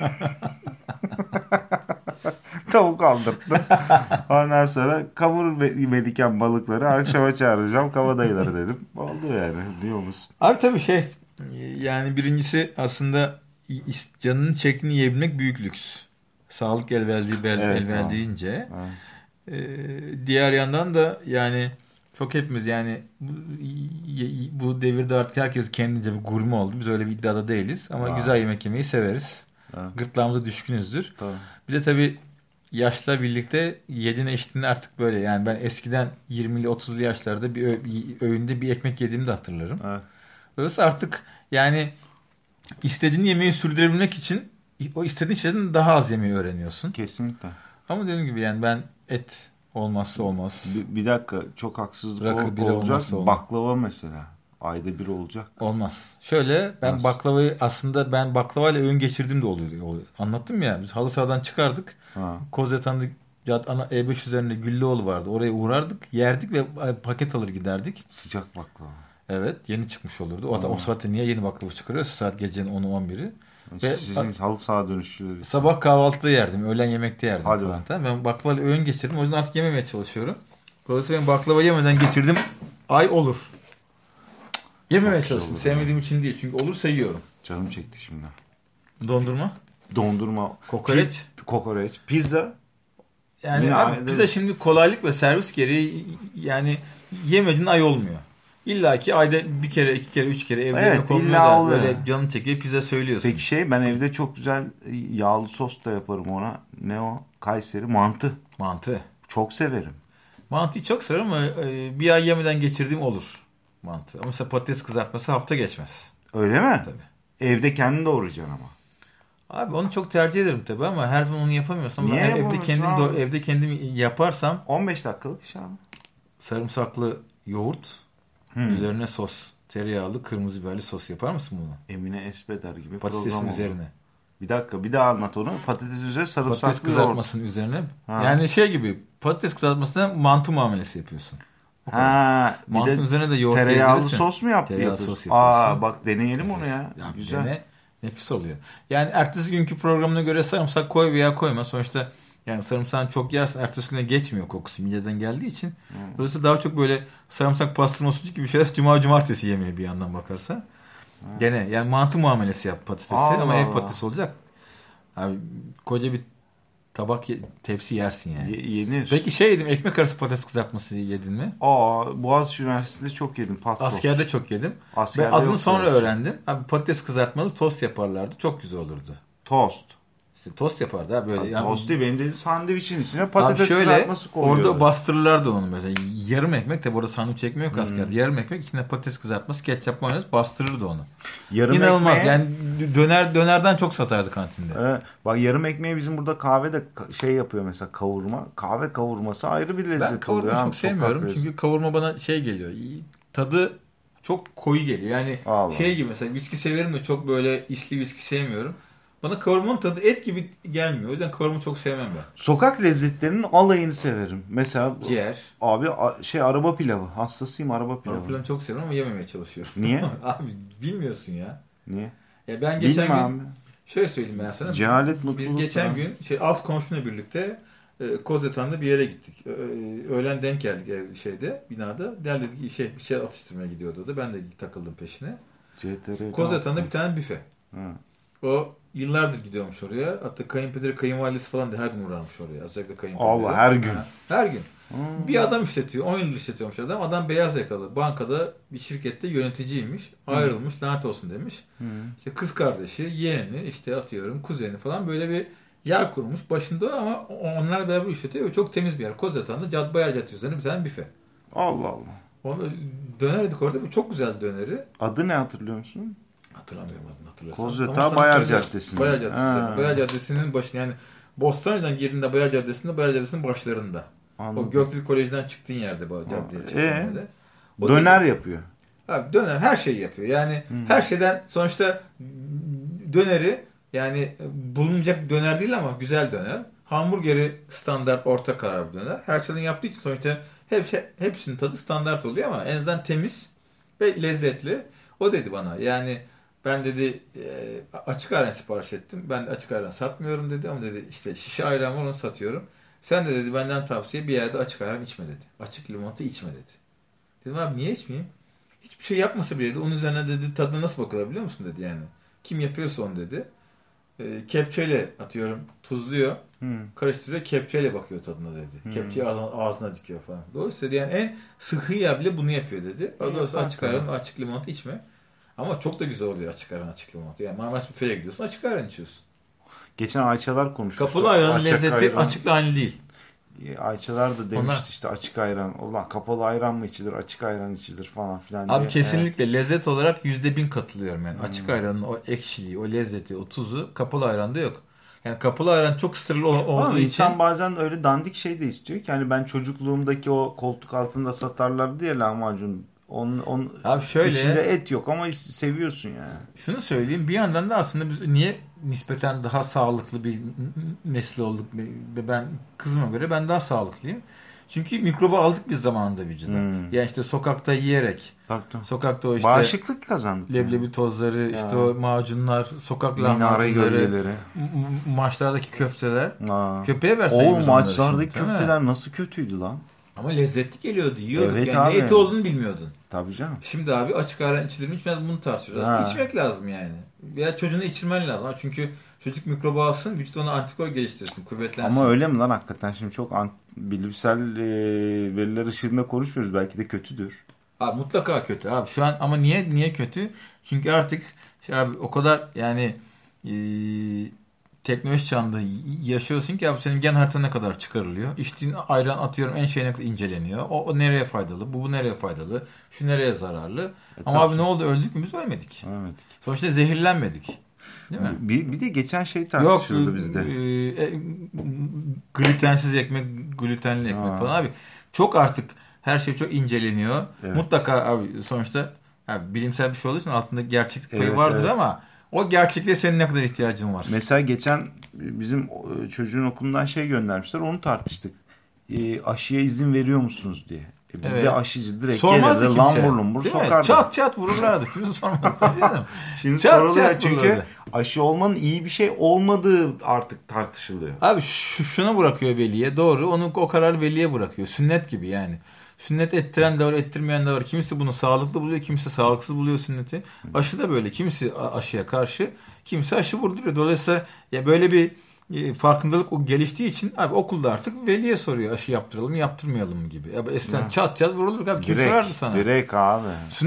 Tavuk aldırttım. Ondan sonra kavurmeliyken balıkları akşama çağıracağım. Kabadayıları dedim. Oldu yani. Diyor musun? Abi tabii yani birincisi aslında canının çektiğini yiyebilmek büyük lüks. Sağlık el verdiğince. Evet. Diğer yandan da yani çok hepimiz yani bu devirde artık herkes kendince bir gurme oldu. Biz öyle bir iddiada değiliz. Ama güzel yemek yemeyi severiz. Evet. Gırtlağımıza düşkünüzdür. Tabii. Bir de tabii yaşla birlikte yediğine içtiğine artık böyle. Yani ben eskiden 20'li 30'lu yaşlarda bir öğünde bir ekmek yediğimi de hatırlarım. Evet. Dolayısıyla artık yani istediğin yemeği sürdürebilmek için o istediğin şeyden daha az yemeği öğreniyorsun. Kesinlikle. Ama dediğim gibi yani ben et olmazsa olmaz. Bir dakika çok haksızlık Rakı, bira olacak. olmazsa olmaz. Baklava mesela. Ayda bir olacak. Olmaz. Şöyle ben Nasıl? baklavayla öğün geçirdim de oluyor. Anlattım ya biz halı sahadan çıkardık. Ha. Kozetan'da E5 üzerinde Güllüoğlu vardı. Oraya uğrardık, yerdik ve paket alır giderdik. Sıcak baklava. Evet, yeni çıkmış olurdu. O saatte niye yeni baklava çıkarıyorsa saat gecenin 10'u 11'i. Ve Sizin halı saha dönüşçüleri. sabah kahvaltıda yerdim, öğlen yemekte yerdim Hadi falan. be. Tamam. Ben baklavayla öğün geçirdim. O yüzden artık yememeye çalışıyorum. Dolayısıyla ben baklava yemeden geçirdim. Ay olur. Yememeye güzel çalıştım. olur Sevmediğim için değil. Çünkü olursa yiyorum. Canım çekti şimdi. Dondurma. Dondurma. Kokoreç. Kokoreç. Pizza. Yani Yine abi aynı bize değil. şimdi kolaylık ve servis gereği yani yemediğin ay olmuyor. İlla ki ayda bir kere, iki kere, üç kere evde Evet, yemek olmuyor illa da oluyor. böyle canın çekiyor pizza söylüyorsun. Peki ben evde çok güzel yağlı sos da yaparım ona. Ne o? Kayseri mantı. Mantı. Çok severim. Mantıyı çok severim ama bir ay yemeden geçirdiğim olur mantı. Ama mesela patates kızartması hafta geçmez. Öyle mi? Tabii. Evde kendin doğrayacaksın ama. Abi onu çok tercih ederim tabii ama her zaman onu yapamıyorsam. Niye Ben yapamıyorsun abi? evde kendim yaparsam 15 dakikalık iş abi. sarımsaklı yoğurt, üzerine sos, tereyağlı, kırmızı biberli sos yapar mısın bunu? Emine Esbeder gibi Patatesin program oldu. üzerine. Bir dakika bir daha anlat onu. Patates üzerine sarımsaklı Patates kızartmasının üzerine. Ha. Yani gibi patates kızartmasına mantı muamelesi yapıyorsun. O kadar. Ha, bir Mantının de üzerine de yoğurt tereyağlı gezdirirsin. sos mu Tereyağlı yapıyorsun? sos yapıyorsun. Aa bak deneyelim onu ya. Ya Güzel. nefis oluyor. Yani ertesi günkü programına göre sarımsak koy veya koyma. Sonuçta Yani sarımsağın çok yersen ertesi güne geçmiyor kokusu mideden geldiği için. Dolayısıyla daha çok böyle sarımsak pastırma sucuk gibi şeyler cumartesi yemeği bir yandan bakarsan. Gene yani mantı muamelesi yap patatesi ama ev patatesi olacak. Abi koca bir tabak tepsi yersin yani. Yenir. Peki yedim, ekmek arası patates kızartması yedin mi? Boğaziçi Üniversitesi'nde çok yedim. Patsos. Askerde çok yedim. Askerde Ben adını yok sonra öyle şey. öğrendim. Abi patates kızartmalı tost yaparlardı. Çok güzel olurdu. Tost. İşte tost yapardı ha böyle. Yani, tost değil, benim dediğim sandviçin içine patates şöyle, kızartması koyuyordu. Orada bastırırlardı onu mesela. Yarım ekmek, tabi orada sandviç ekmeği yok askerde. Yarım ekmek içine patates kızartması, ketçap, mayonez bastırırdı onu. Yarım İnanılmaz ekmeğe, yani dönerden çok satardı kantinde. Evet, bak yarım ekmeği bizim burada kahvede yapıyor mesela, kavurma. Kahve kavurması ayrı bir lezzet oluyor. Ben kavurma çok sevmiyorum çünkü kavurma bana geliyor. Tadı çok koyu geliyor. Yani gibi mesela viski severim de çok böyle isli viski sevmiyorum. Bana kavurmanın tadı et gibi gelmiyor. O yüzden kavurma çok sevmem ben. Sokak lezzetlerinin alayını severim. Mesela ciğer. Abi araba pilavı. Hastasıyım araba pilavı. Araba pilavını çok seviyorum ama yememeye çalışıyorum. Niye? Abi bilmiyorsun ya. Niye? Ya ben geçen gün abi. Şöyle söyleyeyim ben sana. Cehalet mutluluk. Biz geçen gün alt komşumla birlikte Kozetan'da bir yere gittik. Öğlen denk geldik binada. Derdi bir şey atıştırmaya gidiyordu da ben de takıldım peşine. Kozetan'da bir tane büfe. O yıllardır gidiyormuş oraya. Hatta kayınpederi, kayınvalidesi falan da her gün uğrarmış oraya. Özellikle kayınpederi. Allah, her gün. Her gün. Bir adam işletiyor. 10 yıldır işletiyormuş adam. Adam beyaz yakalı. Bankada bir şirkette yöneticiymiş. Ayrılmış. Lanet olsun demiş. İşte kız kardeşi, yeğeni, işte atıyorum kuzeni falan böyle bir yer kurmuş. Başında ama onlar beraber işletiyor ve çok temiz bir yer. Kozatan'da Cadbayar Caddesi üzerinde bir tane büfe. Allah Allah. Onu dönerdik orada. Bu çok güzel döneri. Adı ne, hatırlıyor musun? Hatırlamıyorum adını, hatırlasam. Kozeta Bayar Caddesi'nde. Bayar Caddesi. Bayar Caddesi'nin başında yani Bostanlı'dan girdiğinde Bayar Caddesi'nin başlarında. Anladım. O Göktürk Koleji'nden çıktığın yerde bu caddeye çıktığın yerde. Döner yapıyor. Abi döner her şeyi yapıyor. Yani her şeyden sonuçta döneri yani bulunacak döner değil ama güzel döner. Hamburgeri standart orta karar bir döner. Her şeyden yaptığı için sonuçta hepsinin tadı standart oluyor ama en azından temiz ve lezzetli. O dedi bana yani ben dedi açık ayran sipariş ettim. Ben de açık ayran satmıyorum dedi ama dedi işte şişe ayran var onu satıyorum. Sen de dedi benden tavsiye bir yerde açık ayran içme dedi. Açık limonata içme dedi. Dedim abi niye içmeyeyim? Hiçbir şey yapmasa bile dedi. Onun üzerine dedi tadına nasıl bakılır biliyor musun dedi yani. Kim yapıyorsa onu dedi. Kepçeyle atıyorum tuzluyor. Karıştırıyor kepçeyle bakıyor tadına dedi. Kepçeyi ağzına dikiyor falan. Dolayısıyla yani en sıhhiye bile bunu yapıyor dedi. Dolayısıyla açık ayran açık limonata içme. Ama çok da güzel oluyor açık ayran açık limonata. Yani Marmaris büfeye gidiyorsun açık ayran içiyorsun. Geçen Ayçalar konuşmuştu. Kapalı ayranın lezzeti açıkla aynı değil. Ayçalar da demişti işte açık ayran. Ulan kapalı ayran mı içilir, açık ayran içilir falan filan diye. Abi kesinlikle lezzet olarak %1000 katılıyorum yani. Açık ayranın o ekşiliği, o lezzeti, o tuzu kapalı ayranda yok. Yani kapalı ayran çok sırlı olduğu için. İnsan bazen öyle dandik şey de istiyor ki. Yani ben çocukluğumdaki o koltuk altında satarlardı ya lahmacun. Abi şöyle, içinde et yok ama seviyorsun yani. Şunu söyleyeyim, bir yandan da aslında biz niye nispeten daha sağlıklı bir nesil olduk? Ben kızıma göre ben daha sağlıklıyım. Çünkü mikrobu aldık biz zamanında vücuda. Yani işte sokakta yiyerek, sokakta o işte bağışıklık kazandık. Leblebi tozları, işte o macunlar, sokak lahmacunları, maçlardaki köfteler. Köpeğe verseydin. O maçlardaki köfteler nasıl kötüydü lan? Ama lezzetli geliyordu, yiyorduk. Evet yani ne eti olduğunu bilmiyordun. Tabii canım. Şimdi abi açık ayran içilir mi içmez bunu tartışıyoruz. Aslında içmek lazım yani. Veya çocuğunu içirmen lazım. Çünkü çocuk mikrobu alsın, vücut ona antikor geliştirsin, kuvvetlensin. Ama öyle mi lan hakikaten? Şimdi çok bilimsel veriler ışığında konuşmuyoruz. Belki de kötüdür. Abi mutlaka kötü abi. Şu an ama niye kötü? Çünkü artık abi o kadar yani teknoloji çağında yaşıyorsun ki abi senin gen haritana ne kadar çıkarılıyor. İçtiğin ayran atıyorum en şeyine kadar inceleniyor. O nereye faydalı, bu nereye faydalı, şu nereye zararlı. Ama abi ne oldu, öldük mü biz? Ölmedik. Sonuçta zehirlenmedik. Değil mi? Bir de geçen şey tartışıldı bizde. Glutensiz ekmek, glutenli ekmek falan abi. Çok artık her şey çok inceleniyor. Evet. Mutlaka abi sonuçta abi, bilimsel bir şey olduğu için altında gerçeklik payı vardır ama o gerçekliğe senin ne kadar ihtiyacın var? Mesela geçen bizim çocuğun okulundan şey göndermişler. Onu tartıştık. Aşıya izin veriyor musunuz diye. Bizde aşıcı direkt gelirdi. Lambur lumbur sokardı. Çat çat vururlardı. Kimse sormazdı. Şimdi soruluyor çünkü aşı olmanın iyi bir şey olmadığı artık tartışılıyor. Abi şuna bırakıyor veliye. Doğru. Onu o karar veliye bırakıyor. Sünnet gibi yani. Sünnet ettiren de var, ettirmeyen de var. Kimisi bunu sağlıklı buluyor, kimisi sağlıksız buluyor sünneti. Aşı da böyle. Kimisi aşıya karşı, kimisi aşı vurduruyor. Dolayısıyla ya böyle bir farkındalık geliştiği için abi okulda artık veliye soruyor aşı yaptıralım mı yaptırmayalım mı gibi. Ya eskiden çat vurulur abi. Kim sorardı sana? Direkt abi.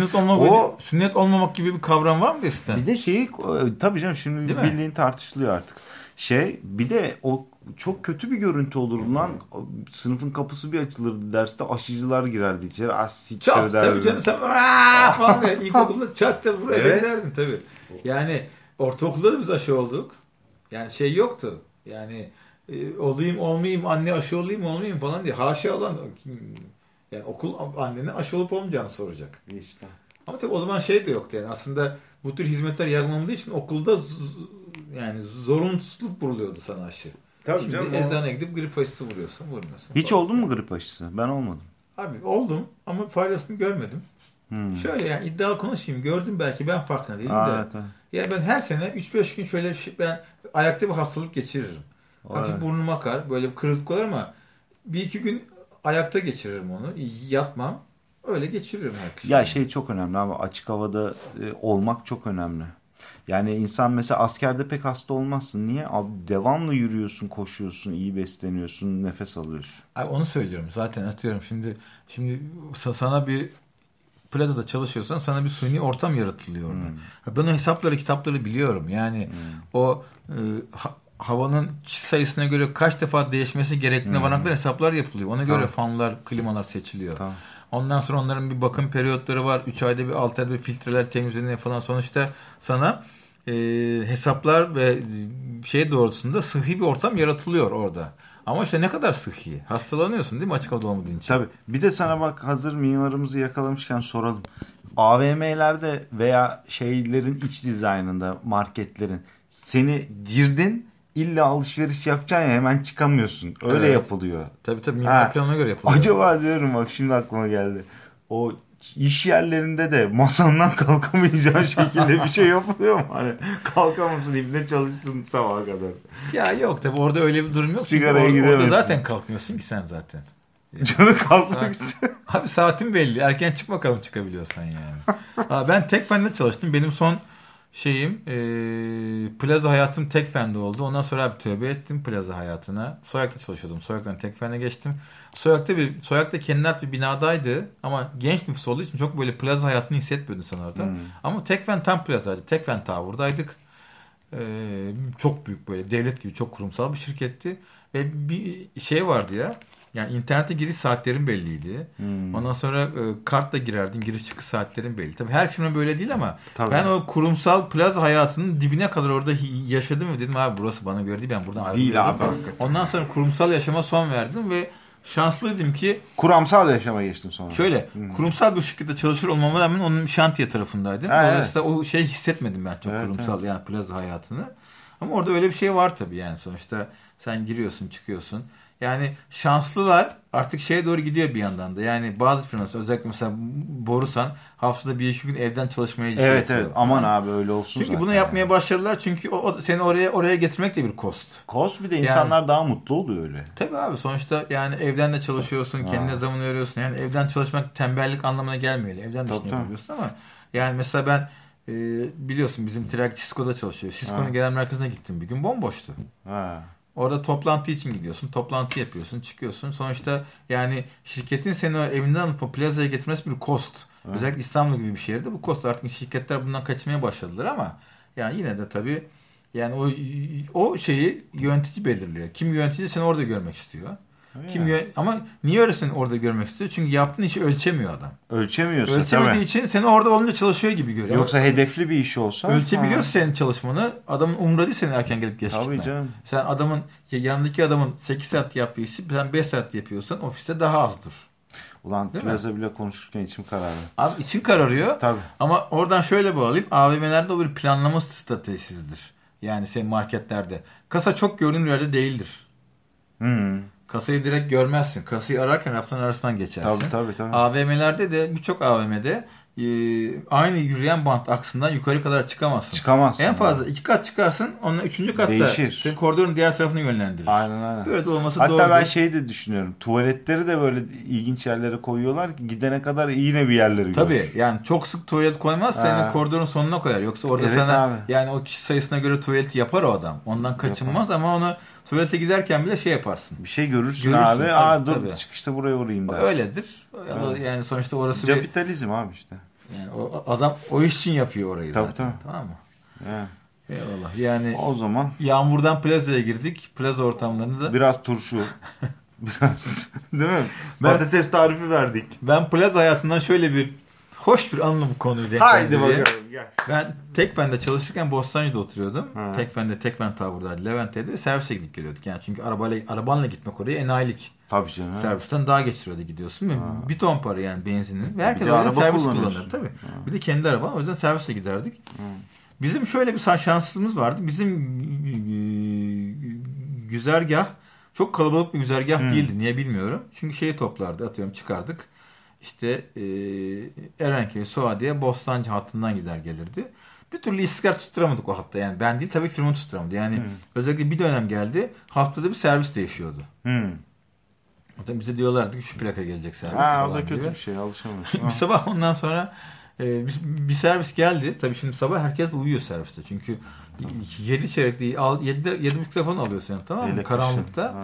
Sünnet olmamak gibi bir kavram var mı eskiden? Bir de tabii canım şimdi değil bildiğin tartışılıyor artık. Bir de o çok kötü bir görüntü olur lan. Sınıfın kapısı bir açılırdı derste, aşıcılar girerdi içeri. Çat tabii canım sen falan diye ilkokulda çat buraya evet. girerdin tabii. Yani ortaokulda da biz aşı olduk. Yani şey yoktu. Yani olayım olmayayım, anne aşı olayım olmayayım falan diye. Haşa olan yani okul annene aşı olup olmayacağını soracak. İşte. Ama tabii o zaman şey de yoktu yani. Aslında bu tür hizmetler yaygınlandığı için okulda yani zorunluluk vuruluyordu sana aşı. Tabii şimdi canım, eczaneye gidip grip aşısı vuruyorsun, vurmuyorsun. Hiç oldun mu grip aşısı? Ben olmadım. Abi oldum ama faydasını görmedim. Şöyle yani iddialı konuşayım. Gördüm belki ben farkında değilim de. Evet. Yani ben her sene 3-5 gün şöyle ben ayakta bir hastalık geçiririm. Hafif burnum akar. Böyle bir kırıklık olur ama 1-2 gün ayakta geçiririm onu. Yatmam. Öyle geçiririm her kış. Ya çok önemli ama açık havada olmak çok önemli. Yani insan mesela askerde pek hasta olmazsın. Niye? Abi devamlı yürüyorsun, koşuyorsun, iyi besleniyorsun, nefes alıyorsun. Abi onu söylüyorum. Zaten atıyorum. Şimdi sana bir plazada çalışıyorsan sana bir suni ortam yaratılıyor orada. Ben o hesapları, kitapları biliyorum. Yani o havanın kişi sayısına göre kaç defa değişmesi gerektiğine varanlar hesaplar yapılıyor. Ona göre fanlar, klimalar seçiliyor. Tamam. Ondan sonra onların bir bakım periyotları var. 3 ayda bir, 6 ayda bir filtreler temizleniyor falan. Sonuçta sana hesaplar ve şey doğrultusunda sıhhi bir ortam yaratılıyor orada. Ama işte ne kadar sıhhi. Hastalanıyorsun değil mi açık havada olmadığın için? Tabii. Bir de sana bak hazır mimarımızı yakalamışken soralım. AVM'lerde veya şeylerin iç dizaynında, marketlerin seni girdin illa alışveriş yapacaksın ya hemen çıkamıyorsun. Öyle yapılıyor. Tabii mimar planına göre yapılıyor. Acaba diyorum bak şimdi aklıma geldi. O iş yerlerinde de masandan kalkamayacağın şekilde bir şey yapılıyor mu? Hani kalkamazsın, ibne çalışsın sabaha kadar. Ya yok tabii orada öyle bir durum yok. Sigaraya gidemezsin. Orada zaten kalkmıyorsun ki sen zaten. Canı kalkmak istiyor. Abi saatin belli. Erken çık bakalım çıkabiliyorsan yani. Ben Tekfen'de çalıştım. Benim son plaza hayatım Tekfen'de oldu. Ondan sonra abi tövbe ettim plaza hayatına. Soyak'ta çalışıyordum. Soyak'tan Tekfen'e geçtim. Soyak'ta kendine ait bir binadaydı. Ama genç nüfus olduğu için çok böyle plaza hayatını hissetmiyordun sen orada. Ama Tekfen tam plazaydı. Tekfen Tower'daydık. Çok büyük böyle devlet gibi çok kurumsal bir şirketti. Ve bir şey vardı ya. Yani internete giriş saatlerin belliydi. Ondan sonra kartla girerdin. Giriş çıkış saatlerin belli. Tabii her firma böyle değil ama ben o kurumsal plaza hayatının dibine kadar orada yaşadım ve dedim abi burası bana göre değil. Ben buradan ayrılıyorum. Değil abi. Ondan sonra kurumsal yaşama son verdim ve şanslıydım ki kuramsal yaşama geçtim sonra. Şöyle kurumsal bir şirkette çalışır olmama rağmen onun şantiye tarafındaydım. Dolayısıyla o şey hissetmedim ben çok kurumsal yani plaza hayatını. Ama orada öyle bir şey var tabii yani sonuçta sen giriyorsun çıkıyorsun. Yani şanslılar artık şeye doğru gidiyor bir yandan da. Yani bazı firmalar özellikle mesela Borusan haftada 1-2 gün evden çalışmaya evet aman abi öyle olsun çünkü bunu yapmaya başladılar çünkü o seni oraya getirmek de bir cost. Cost bir de insanlar yani, daha mutlu oluyor öyle. Tabii abi sonuçta yani evden de çalışıyorsun, kendine zaman ayırıyorsun. Yani evden çalışmak tembellik anlamına gelmiyor. Evden de işini yapabiliyorsun ama yani mesela ben biliyorsun bizim Trak Cisco'da çalışıyor. Cisco'nun genel merkezine gittim bir gün bomboştu. Orada toplantı için gidiyorsun. Toplantı yapıyorsun. Çıkıyorsun. Sonuçta yani şirketin seni evinden alıp o plazaya getirmesi bir cost. Özellikle İstanbul gibi bir şehirde bu cost. Artık şirketler bundan kaçmaya başladılar ama yani yine de tabii yani o şeyi yönetici belirliyor. Kim yönetici seni orada görmek istiyor. Ama niye öyle seni orada görmek istiyor? Çünkü yaptığın işi ölçemiyor adam. Ölçemediği için seni orada olunca çalışıyor gibi görüyor. Yoksa hedefli bir iş olsa. Ölçebiliyorsa senin çalışmanı adamın umurunda değil senin erken gelip geç gitmen. Sen yanındaki adamın 8 saat yaptığı işi sen 5 saat yapıyorsan ofiste daha az dur. Ulan plaza bile konuşurken içim kararıyor. Abi için kararıyor. Tabii. Ama oradan şöyle bağlayayım. AVM'lerde o bir planlama stratejisidir. Yani senin marketlerde. Kasa çok görünür yerde değildir. Kasayı direkt görmezsin. Kasayı ararken rafların arasından geçersin. Tabii. AVM'lerde de birçok AVM'de aynı yürüyen bant aksından yukarı kadar çıkamazsın. Çıkamazsın. En fazla 2 kat çıkarsın. Ondan 3. katta değişir. senin koridorun diğer tarafını yönlendirir. Aynen. Böyle de olması hatta doğrudur. ben şey de düşünüyorum. Tuvaletleri de böyle ilginç yerlere koyuyorlar ki gidene kadar yine bir yerleri Tabii görür. yani çok sık tuvalet koymaz. Senin koridorun sonuna koyar. Yoksa orada Evet sana abi. yani o kişi sayısına göre tuvaleti yapar o adam. Ondan kaçınmaz ama onu tuvalete giderken bile şey yaparsın. Bir şey görürsün Görürsün, abi. tabii. Dur çıkışta buraya uğrayayım dersin. Öyledir. Yani sonuçta orası bir... Kapitalizm abi işte. Yani o adam o iş için yapıyor orayı Tabii, zaten. tabii. Tamam mı? Evet. Eyvallah. Yani O zaman yağmurdan plazaya girdik. Plaza ortamlarında biraz turşu. Biraz değil mi? Patates tarifi verdik. ben plaza hayatından şöyle bir hoş bir anlı bu konuyu denk Haydi geldi diye. bakalım gel. Ben Tekfen'de çalışırken Bostancı'da oturuyordum. Ha. Tekfen Tower'daydı. Levent'teydi ve servise gidip geliyorduk. Yani çünkü arabanla gitmek oraya enayilik. Tabii canım. Servisten daha geçiriyordu gidiyorsun. Bir ton para yani benzinin. Ve herkes de orada araba servis kullanıyorsun. kullanır. Tabii. Bir de kendi araba. O yüzden servise giderdik. Bizim şöyle bir şanssızlığımız vardı. Bizim güzergah çok kalabalık bir güzergah değildi. Niye bilmiyorum. Çünkü şeyi toplardı. Atıyorum çıkardık. İşte Erenköy, Suadiye, Bostancı hattından gider gelirdi. Bir türlü istikrar tutturamadık o hatta. Yani ben değil tabii firma tutturamadı. Yani özellikle bir dönem geldi. Haftada bir servis değişiyordu. Hatta bize diyorlardı ki şu plaka gelecek servis O falan da kötü gibi. bir şey alışamıyorsun. Bir sabah ondan sonra bir servis geldi. Tabii şimdi sabah herkes de uyuyor serviste. Çünkü 7 çeyrek değil 7.30'da falan alıyor sen, tamam mı? Karanlıkta.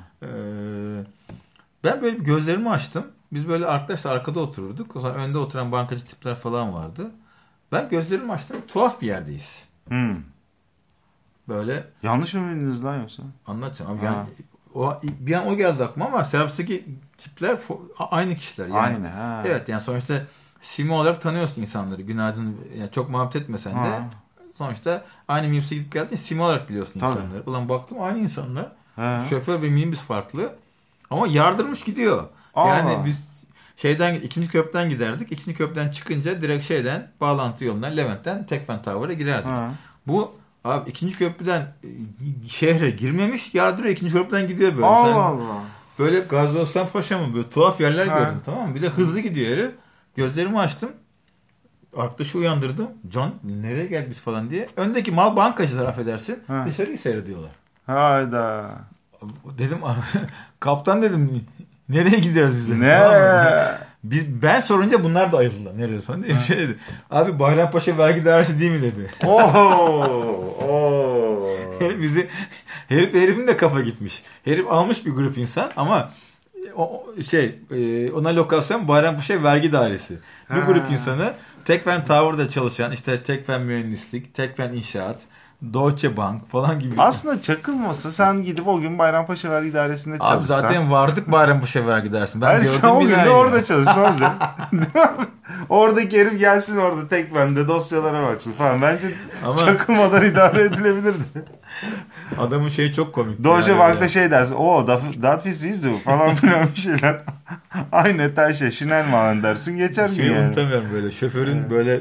Ben böyle gözlerimi açtım. Biz böyle arkadaşlar arkada otururduk. O zaman önde oturan bankacı tipler falan vardı. Ben gözlerimi açtım. Tuhaf bir yerdeyiz. Böyle. Yanlış mı bildiniz lan yoksa? Anlatacağım abi. Yani bir an o geldi aklıma ama servisteki tipler aynı kişiler. Yani, aynı. Ha. Evet yani sonuçta sima olarak tanıyorsun insanları. Günaydın yani çok muhabbet etmesen de sonuçta aynı minibüse gidip geldiğin sima olarak biliyorsun insanları. Ulan baktım aynı insanlar. Şoför ve minibüs farklı. Ama yardırmış gidiyor. Yani biz ikinci köprüden giderdik. İkinci köprüden çıkınca direkt bağlantı yolundan Levent'ten Tekfen Tower'a girerdik. Bu abi ikinci köprüden şehre girmemiş, yardırıyor ikinci köprüden gidiyor böyle. Allah. Böyle Gazi Osman Paşa mı böyle tuhaf yerler gördüm, tamam mı? Bir de hızlı gidiyor herif. Gözlerimi açtım. Arkadaşı uyandırdım. Can nereye geldik biz falan diye. Öndeki mal bankacılar affedersin. Dışarıyı seyrediyorlar. Hayda. Dedim kaptan dedim nereye gidiyoruz biz? Ne? Ben sorunca bunlar da ayıldılar. Nereye falan diye bir şey dedi. Abi Bayrampaşa vergi dairesi değil mi dedi. Herifin de kafa gitmiş. Herif almış bir grup insan ama ona lokasyon Bayrampaşa vergi dairesi. Bir grup insanı Tekfen Tower'da çalışan işte Tekfen Mühendislik, Tekfen İnşaat, Deutsche Bank falan gibi. Aslında çakılmasa sen gidip o gün Bayrampaşa Vergi İdaresi'nde çalışsan. Abi zaten vardık Bayrampaşa Vergi Dairesi'nde. Ben gördüm sen o gün de binayı. orada çalış ne olacak? Oradaki herif gelsin orada Tekfen'de dosyalara baksın falan. Bence çakılmadan idare edilebilirdi. Adamın şeyi çok komik. Deutsche Bank'ta şey dersin. Darf ist diese falan filan bir şeyler. Aynı her Schnell mal dersin. Geçer mi yani? Unutamıyorum böyle. Şoförün böyle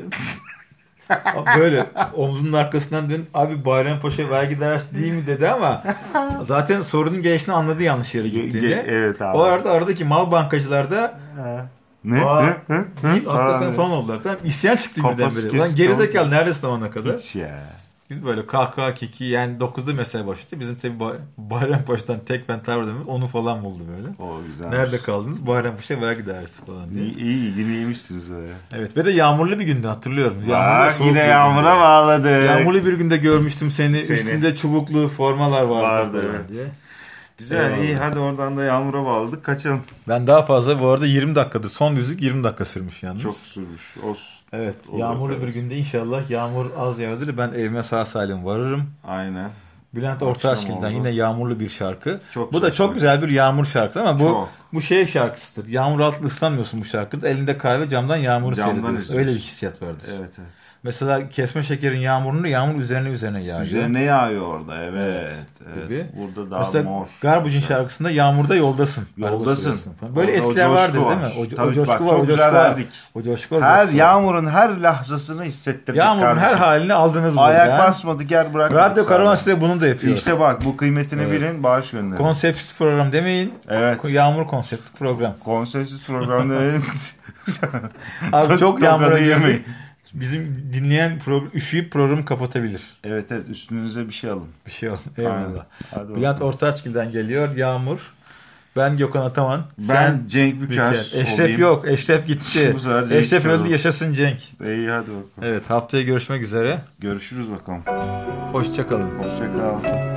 omzunun arkasından dön abi Bayrampaşa vergi dairesi değil mi dedi ama zaten sorunun gelişini anladı yanlış yere gittiğini. Evet abi. O arada aradaki mal bankacılarda ne? Hakikaten falan oldular. Tamam, İsyan çıktı birdenbire. Ulan gerizekalı neredesin ona kadar? Hiç ya. Biz böyle kahkaha kiki yani 9'da mesai başladı. Bizim tabi Bayrampaşa'dan Tekfen Tower demek onu falan buldu böyle. O güzel. Nerede kaldınız? Bayrampaşa vergi dairesi falan diye. İyi günü yemişsiniz öyle. Evet ve de yağmurlu bir gündü hatırlıyorum. Yine yağmura bağladı. Yağmurlu bir günde görmüştüm seni. Üstünde çubuklu formalar vardı evet. diye. Güzel iyi hadi oradan da yağmura bağladık kaçalım. Ben daha fazla bu arada 20 dakikadır. Son düzlük 20 dakika sürmüş yalnız. Çok sürmüş. Evet yağmurlu bir günde inşallah yağmur az yağdır. Ben evime sağ salim varırım. Aynen. Bülent Ortaçgil'den yine yağmurlu bir şarkı. Çok bu da çok güzel bir yağmur şarkısı ama bu şarkısıdır. Yağmur altında ıslanmıyorsun bu şarkıda. Elinde kahve camdan yağmuru seyrediyorsun. Öyle bir hissiyat vardır. Evet. Mesela kesme şekerin yağmurunu yağmur üzerine yağıyor. Üzerine yağıyor orada evet. Gibi. Burada daha mesela mor. Garbuç'un şarkısında yağmurda yoldasın. Böyle orada etkiler vardır değil mi? O coşku var. Çok güzel verdik. O coşku var. Yağmurun her lahzasını hissettirdik. Yağmurun her halini aldınız burada. Ayak basmadık yer bırakmadık. Radyo Karavan size bunu da yapıyor. İşte bak bu kıymetini bilin bağış gönderin. Konseptsiz program demeyin. Evet. Yağmur konseptli program. Konseptsiz program demeyin. Abi çok yağmura Tokadı yemeyin. girdik. Bizim dinleyen üşüyüp programı kapatabilir. Evet üstünüze bir şey alın. Bir şey olsun. Eyvallah. Hadi Bülent Ortaçgil'den geliyor. Yağmur. Ben Gökhan Ataman. Ben Cenk Büker. Eşref olayım. yok. Eşref gitti. Bu sefer Cenk Eşref Büker öldü. oldu. Yaşasın Cenk. İyi hadi bakalım. Evet, haftaya görüşmek üzere. Görüşürüz bakalım. Hoşça kalın. Hoşça kal.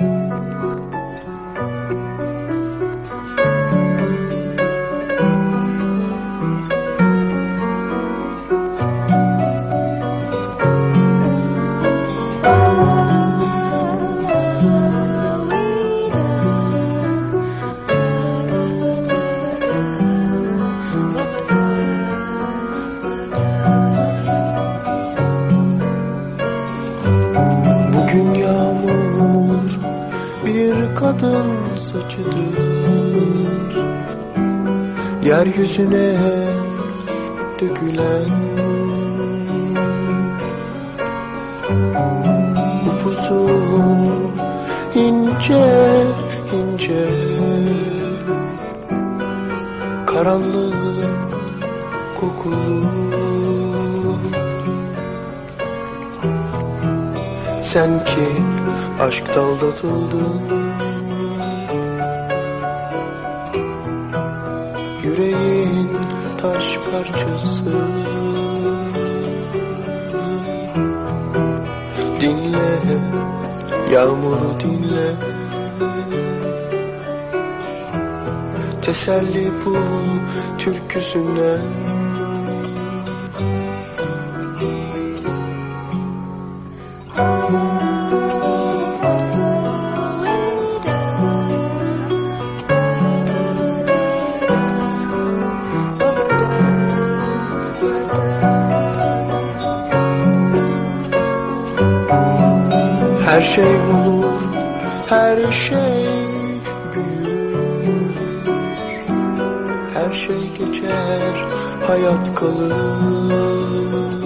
Bugün yağmur bir kadın saçıdır, yeryüzüne dökülen upuzun ince ince karanlık kokulu. Sen ki aşkta aldatıldın, yüreğin taş parçası. Dinle, yağmuru dinle, teselli bul türküsünden. Her şey olur, her şey büyür, her şey geçer, hayat kalır.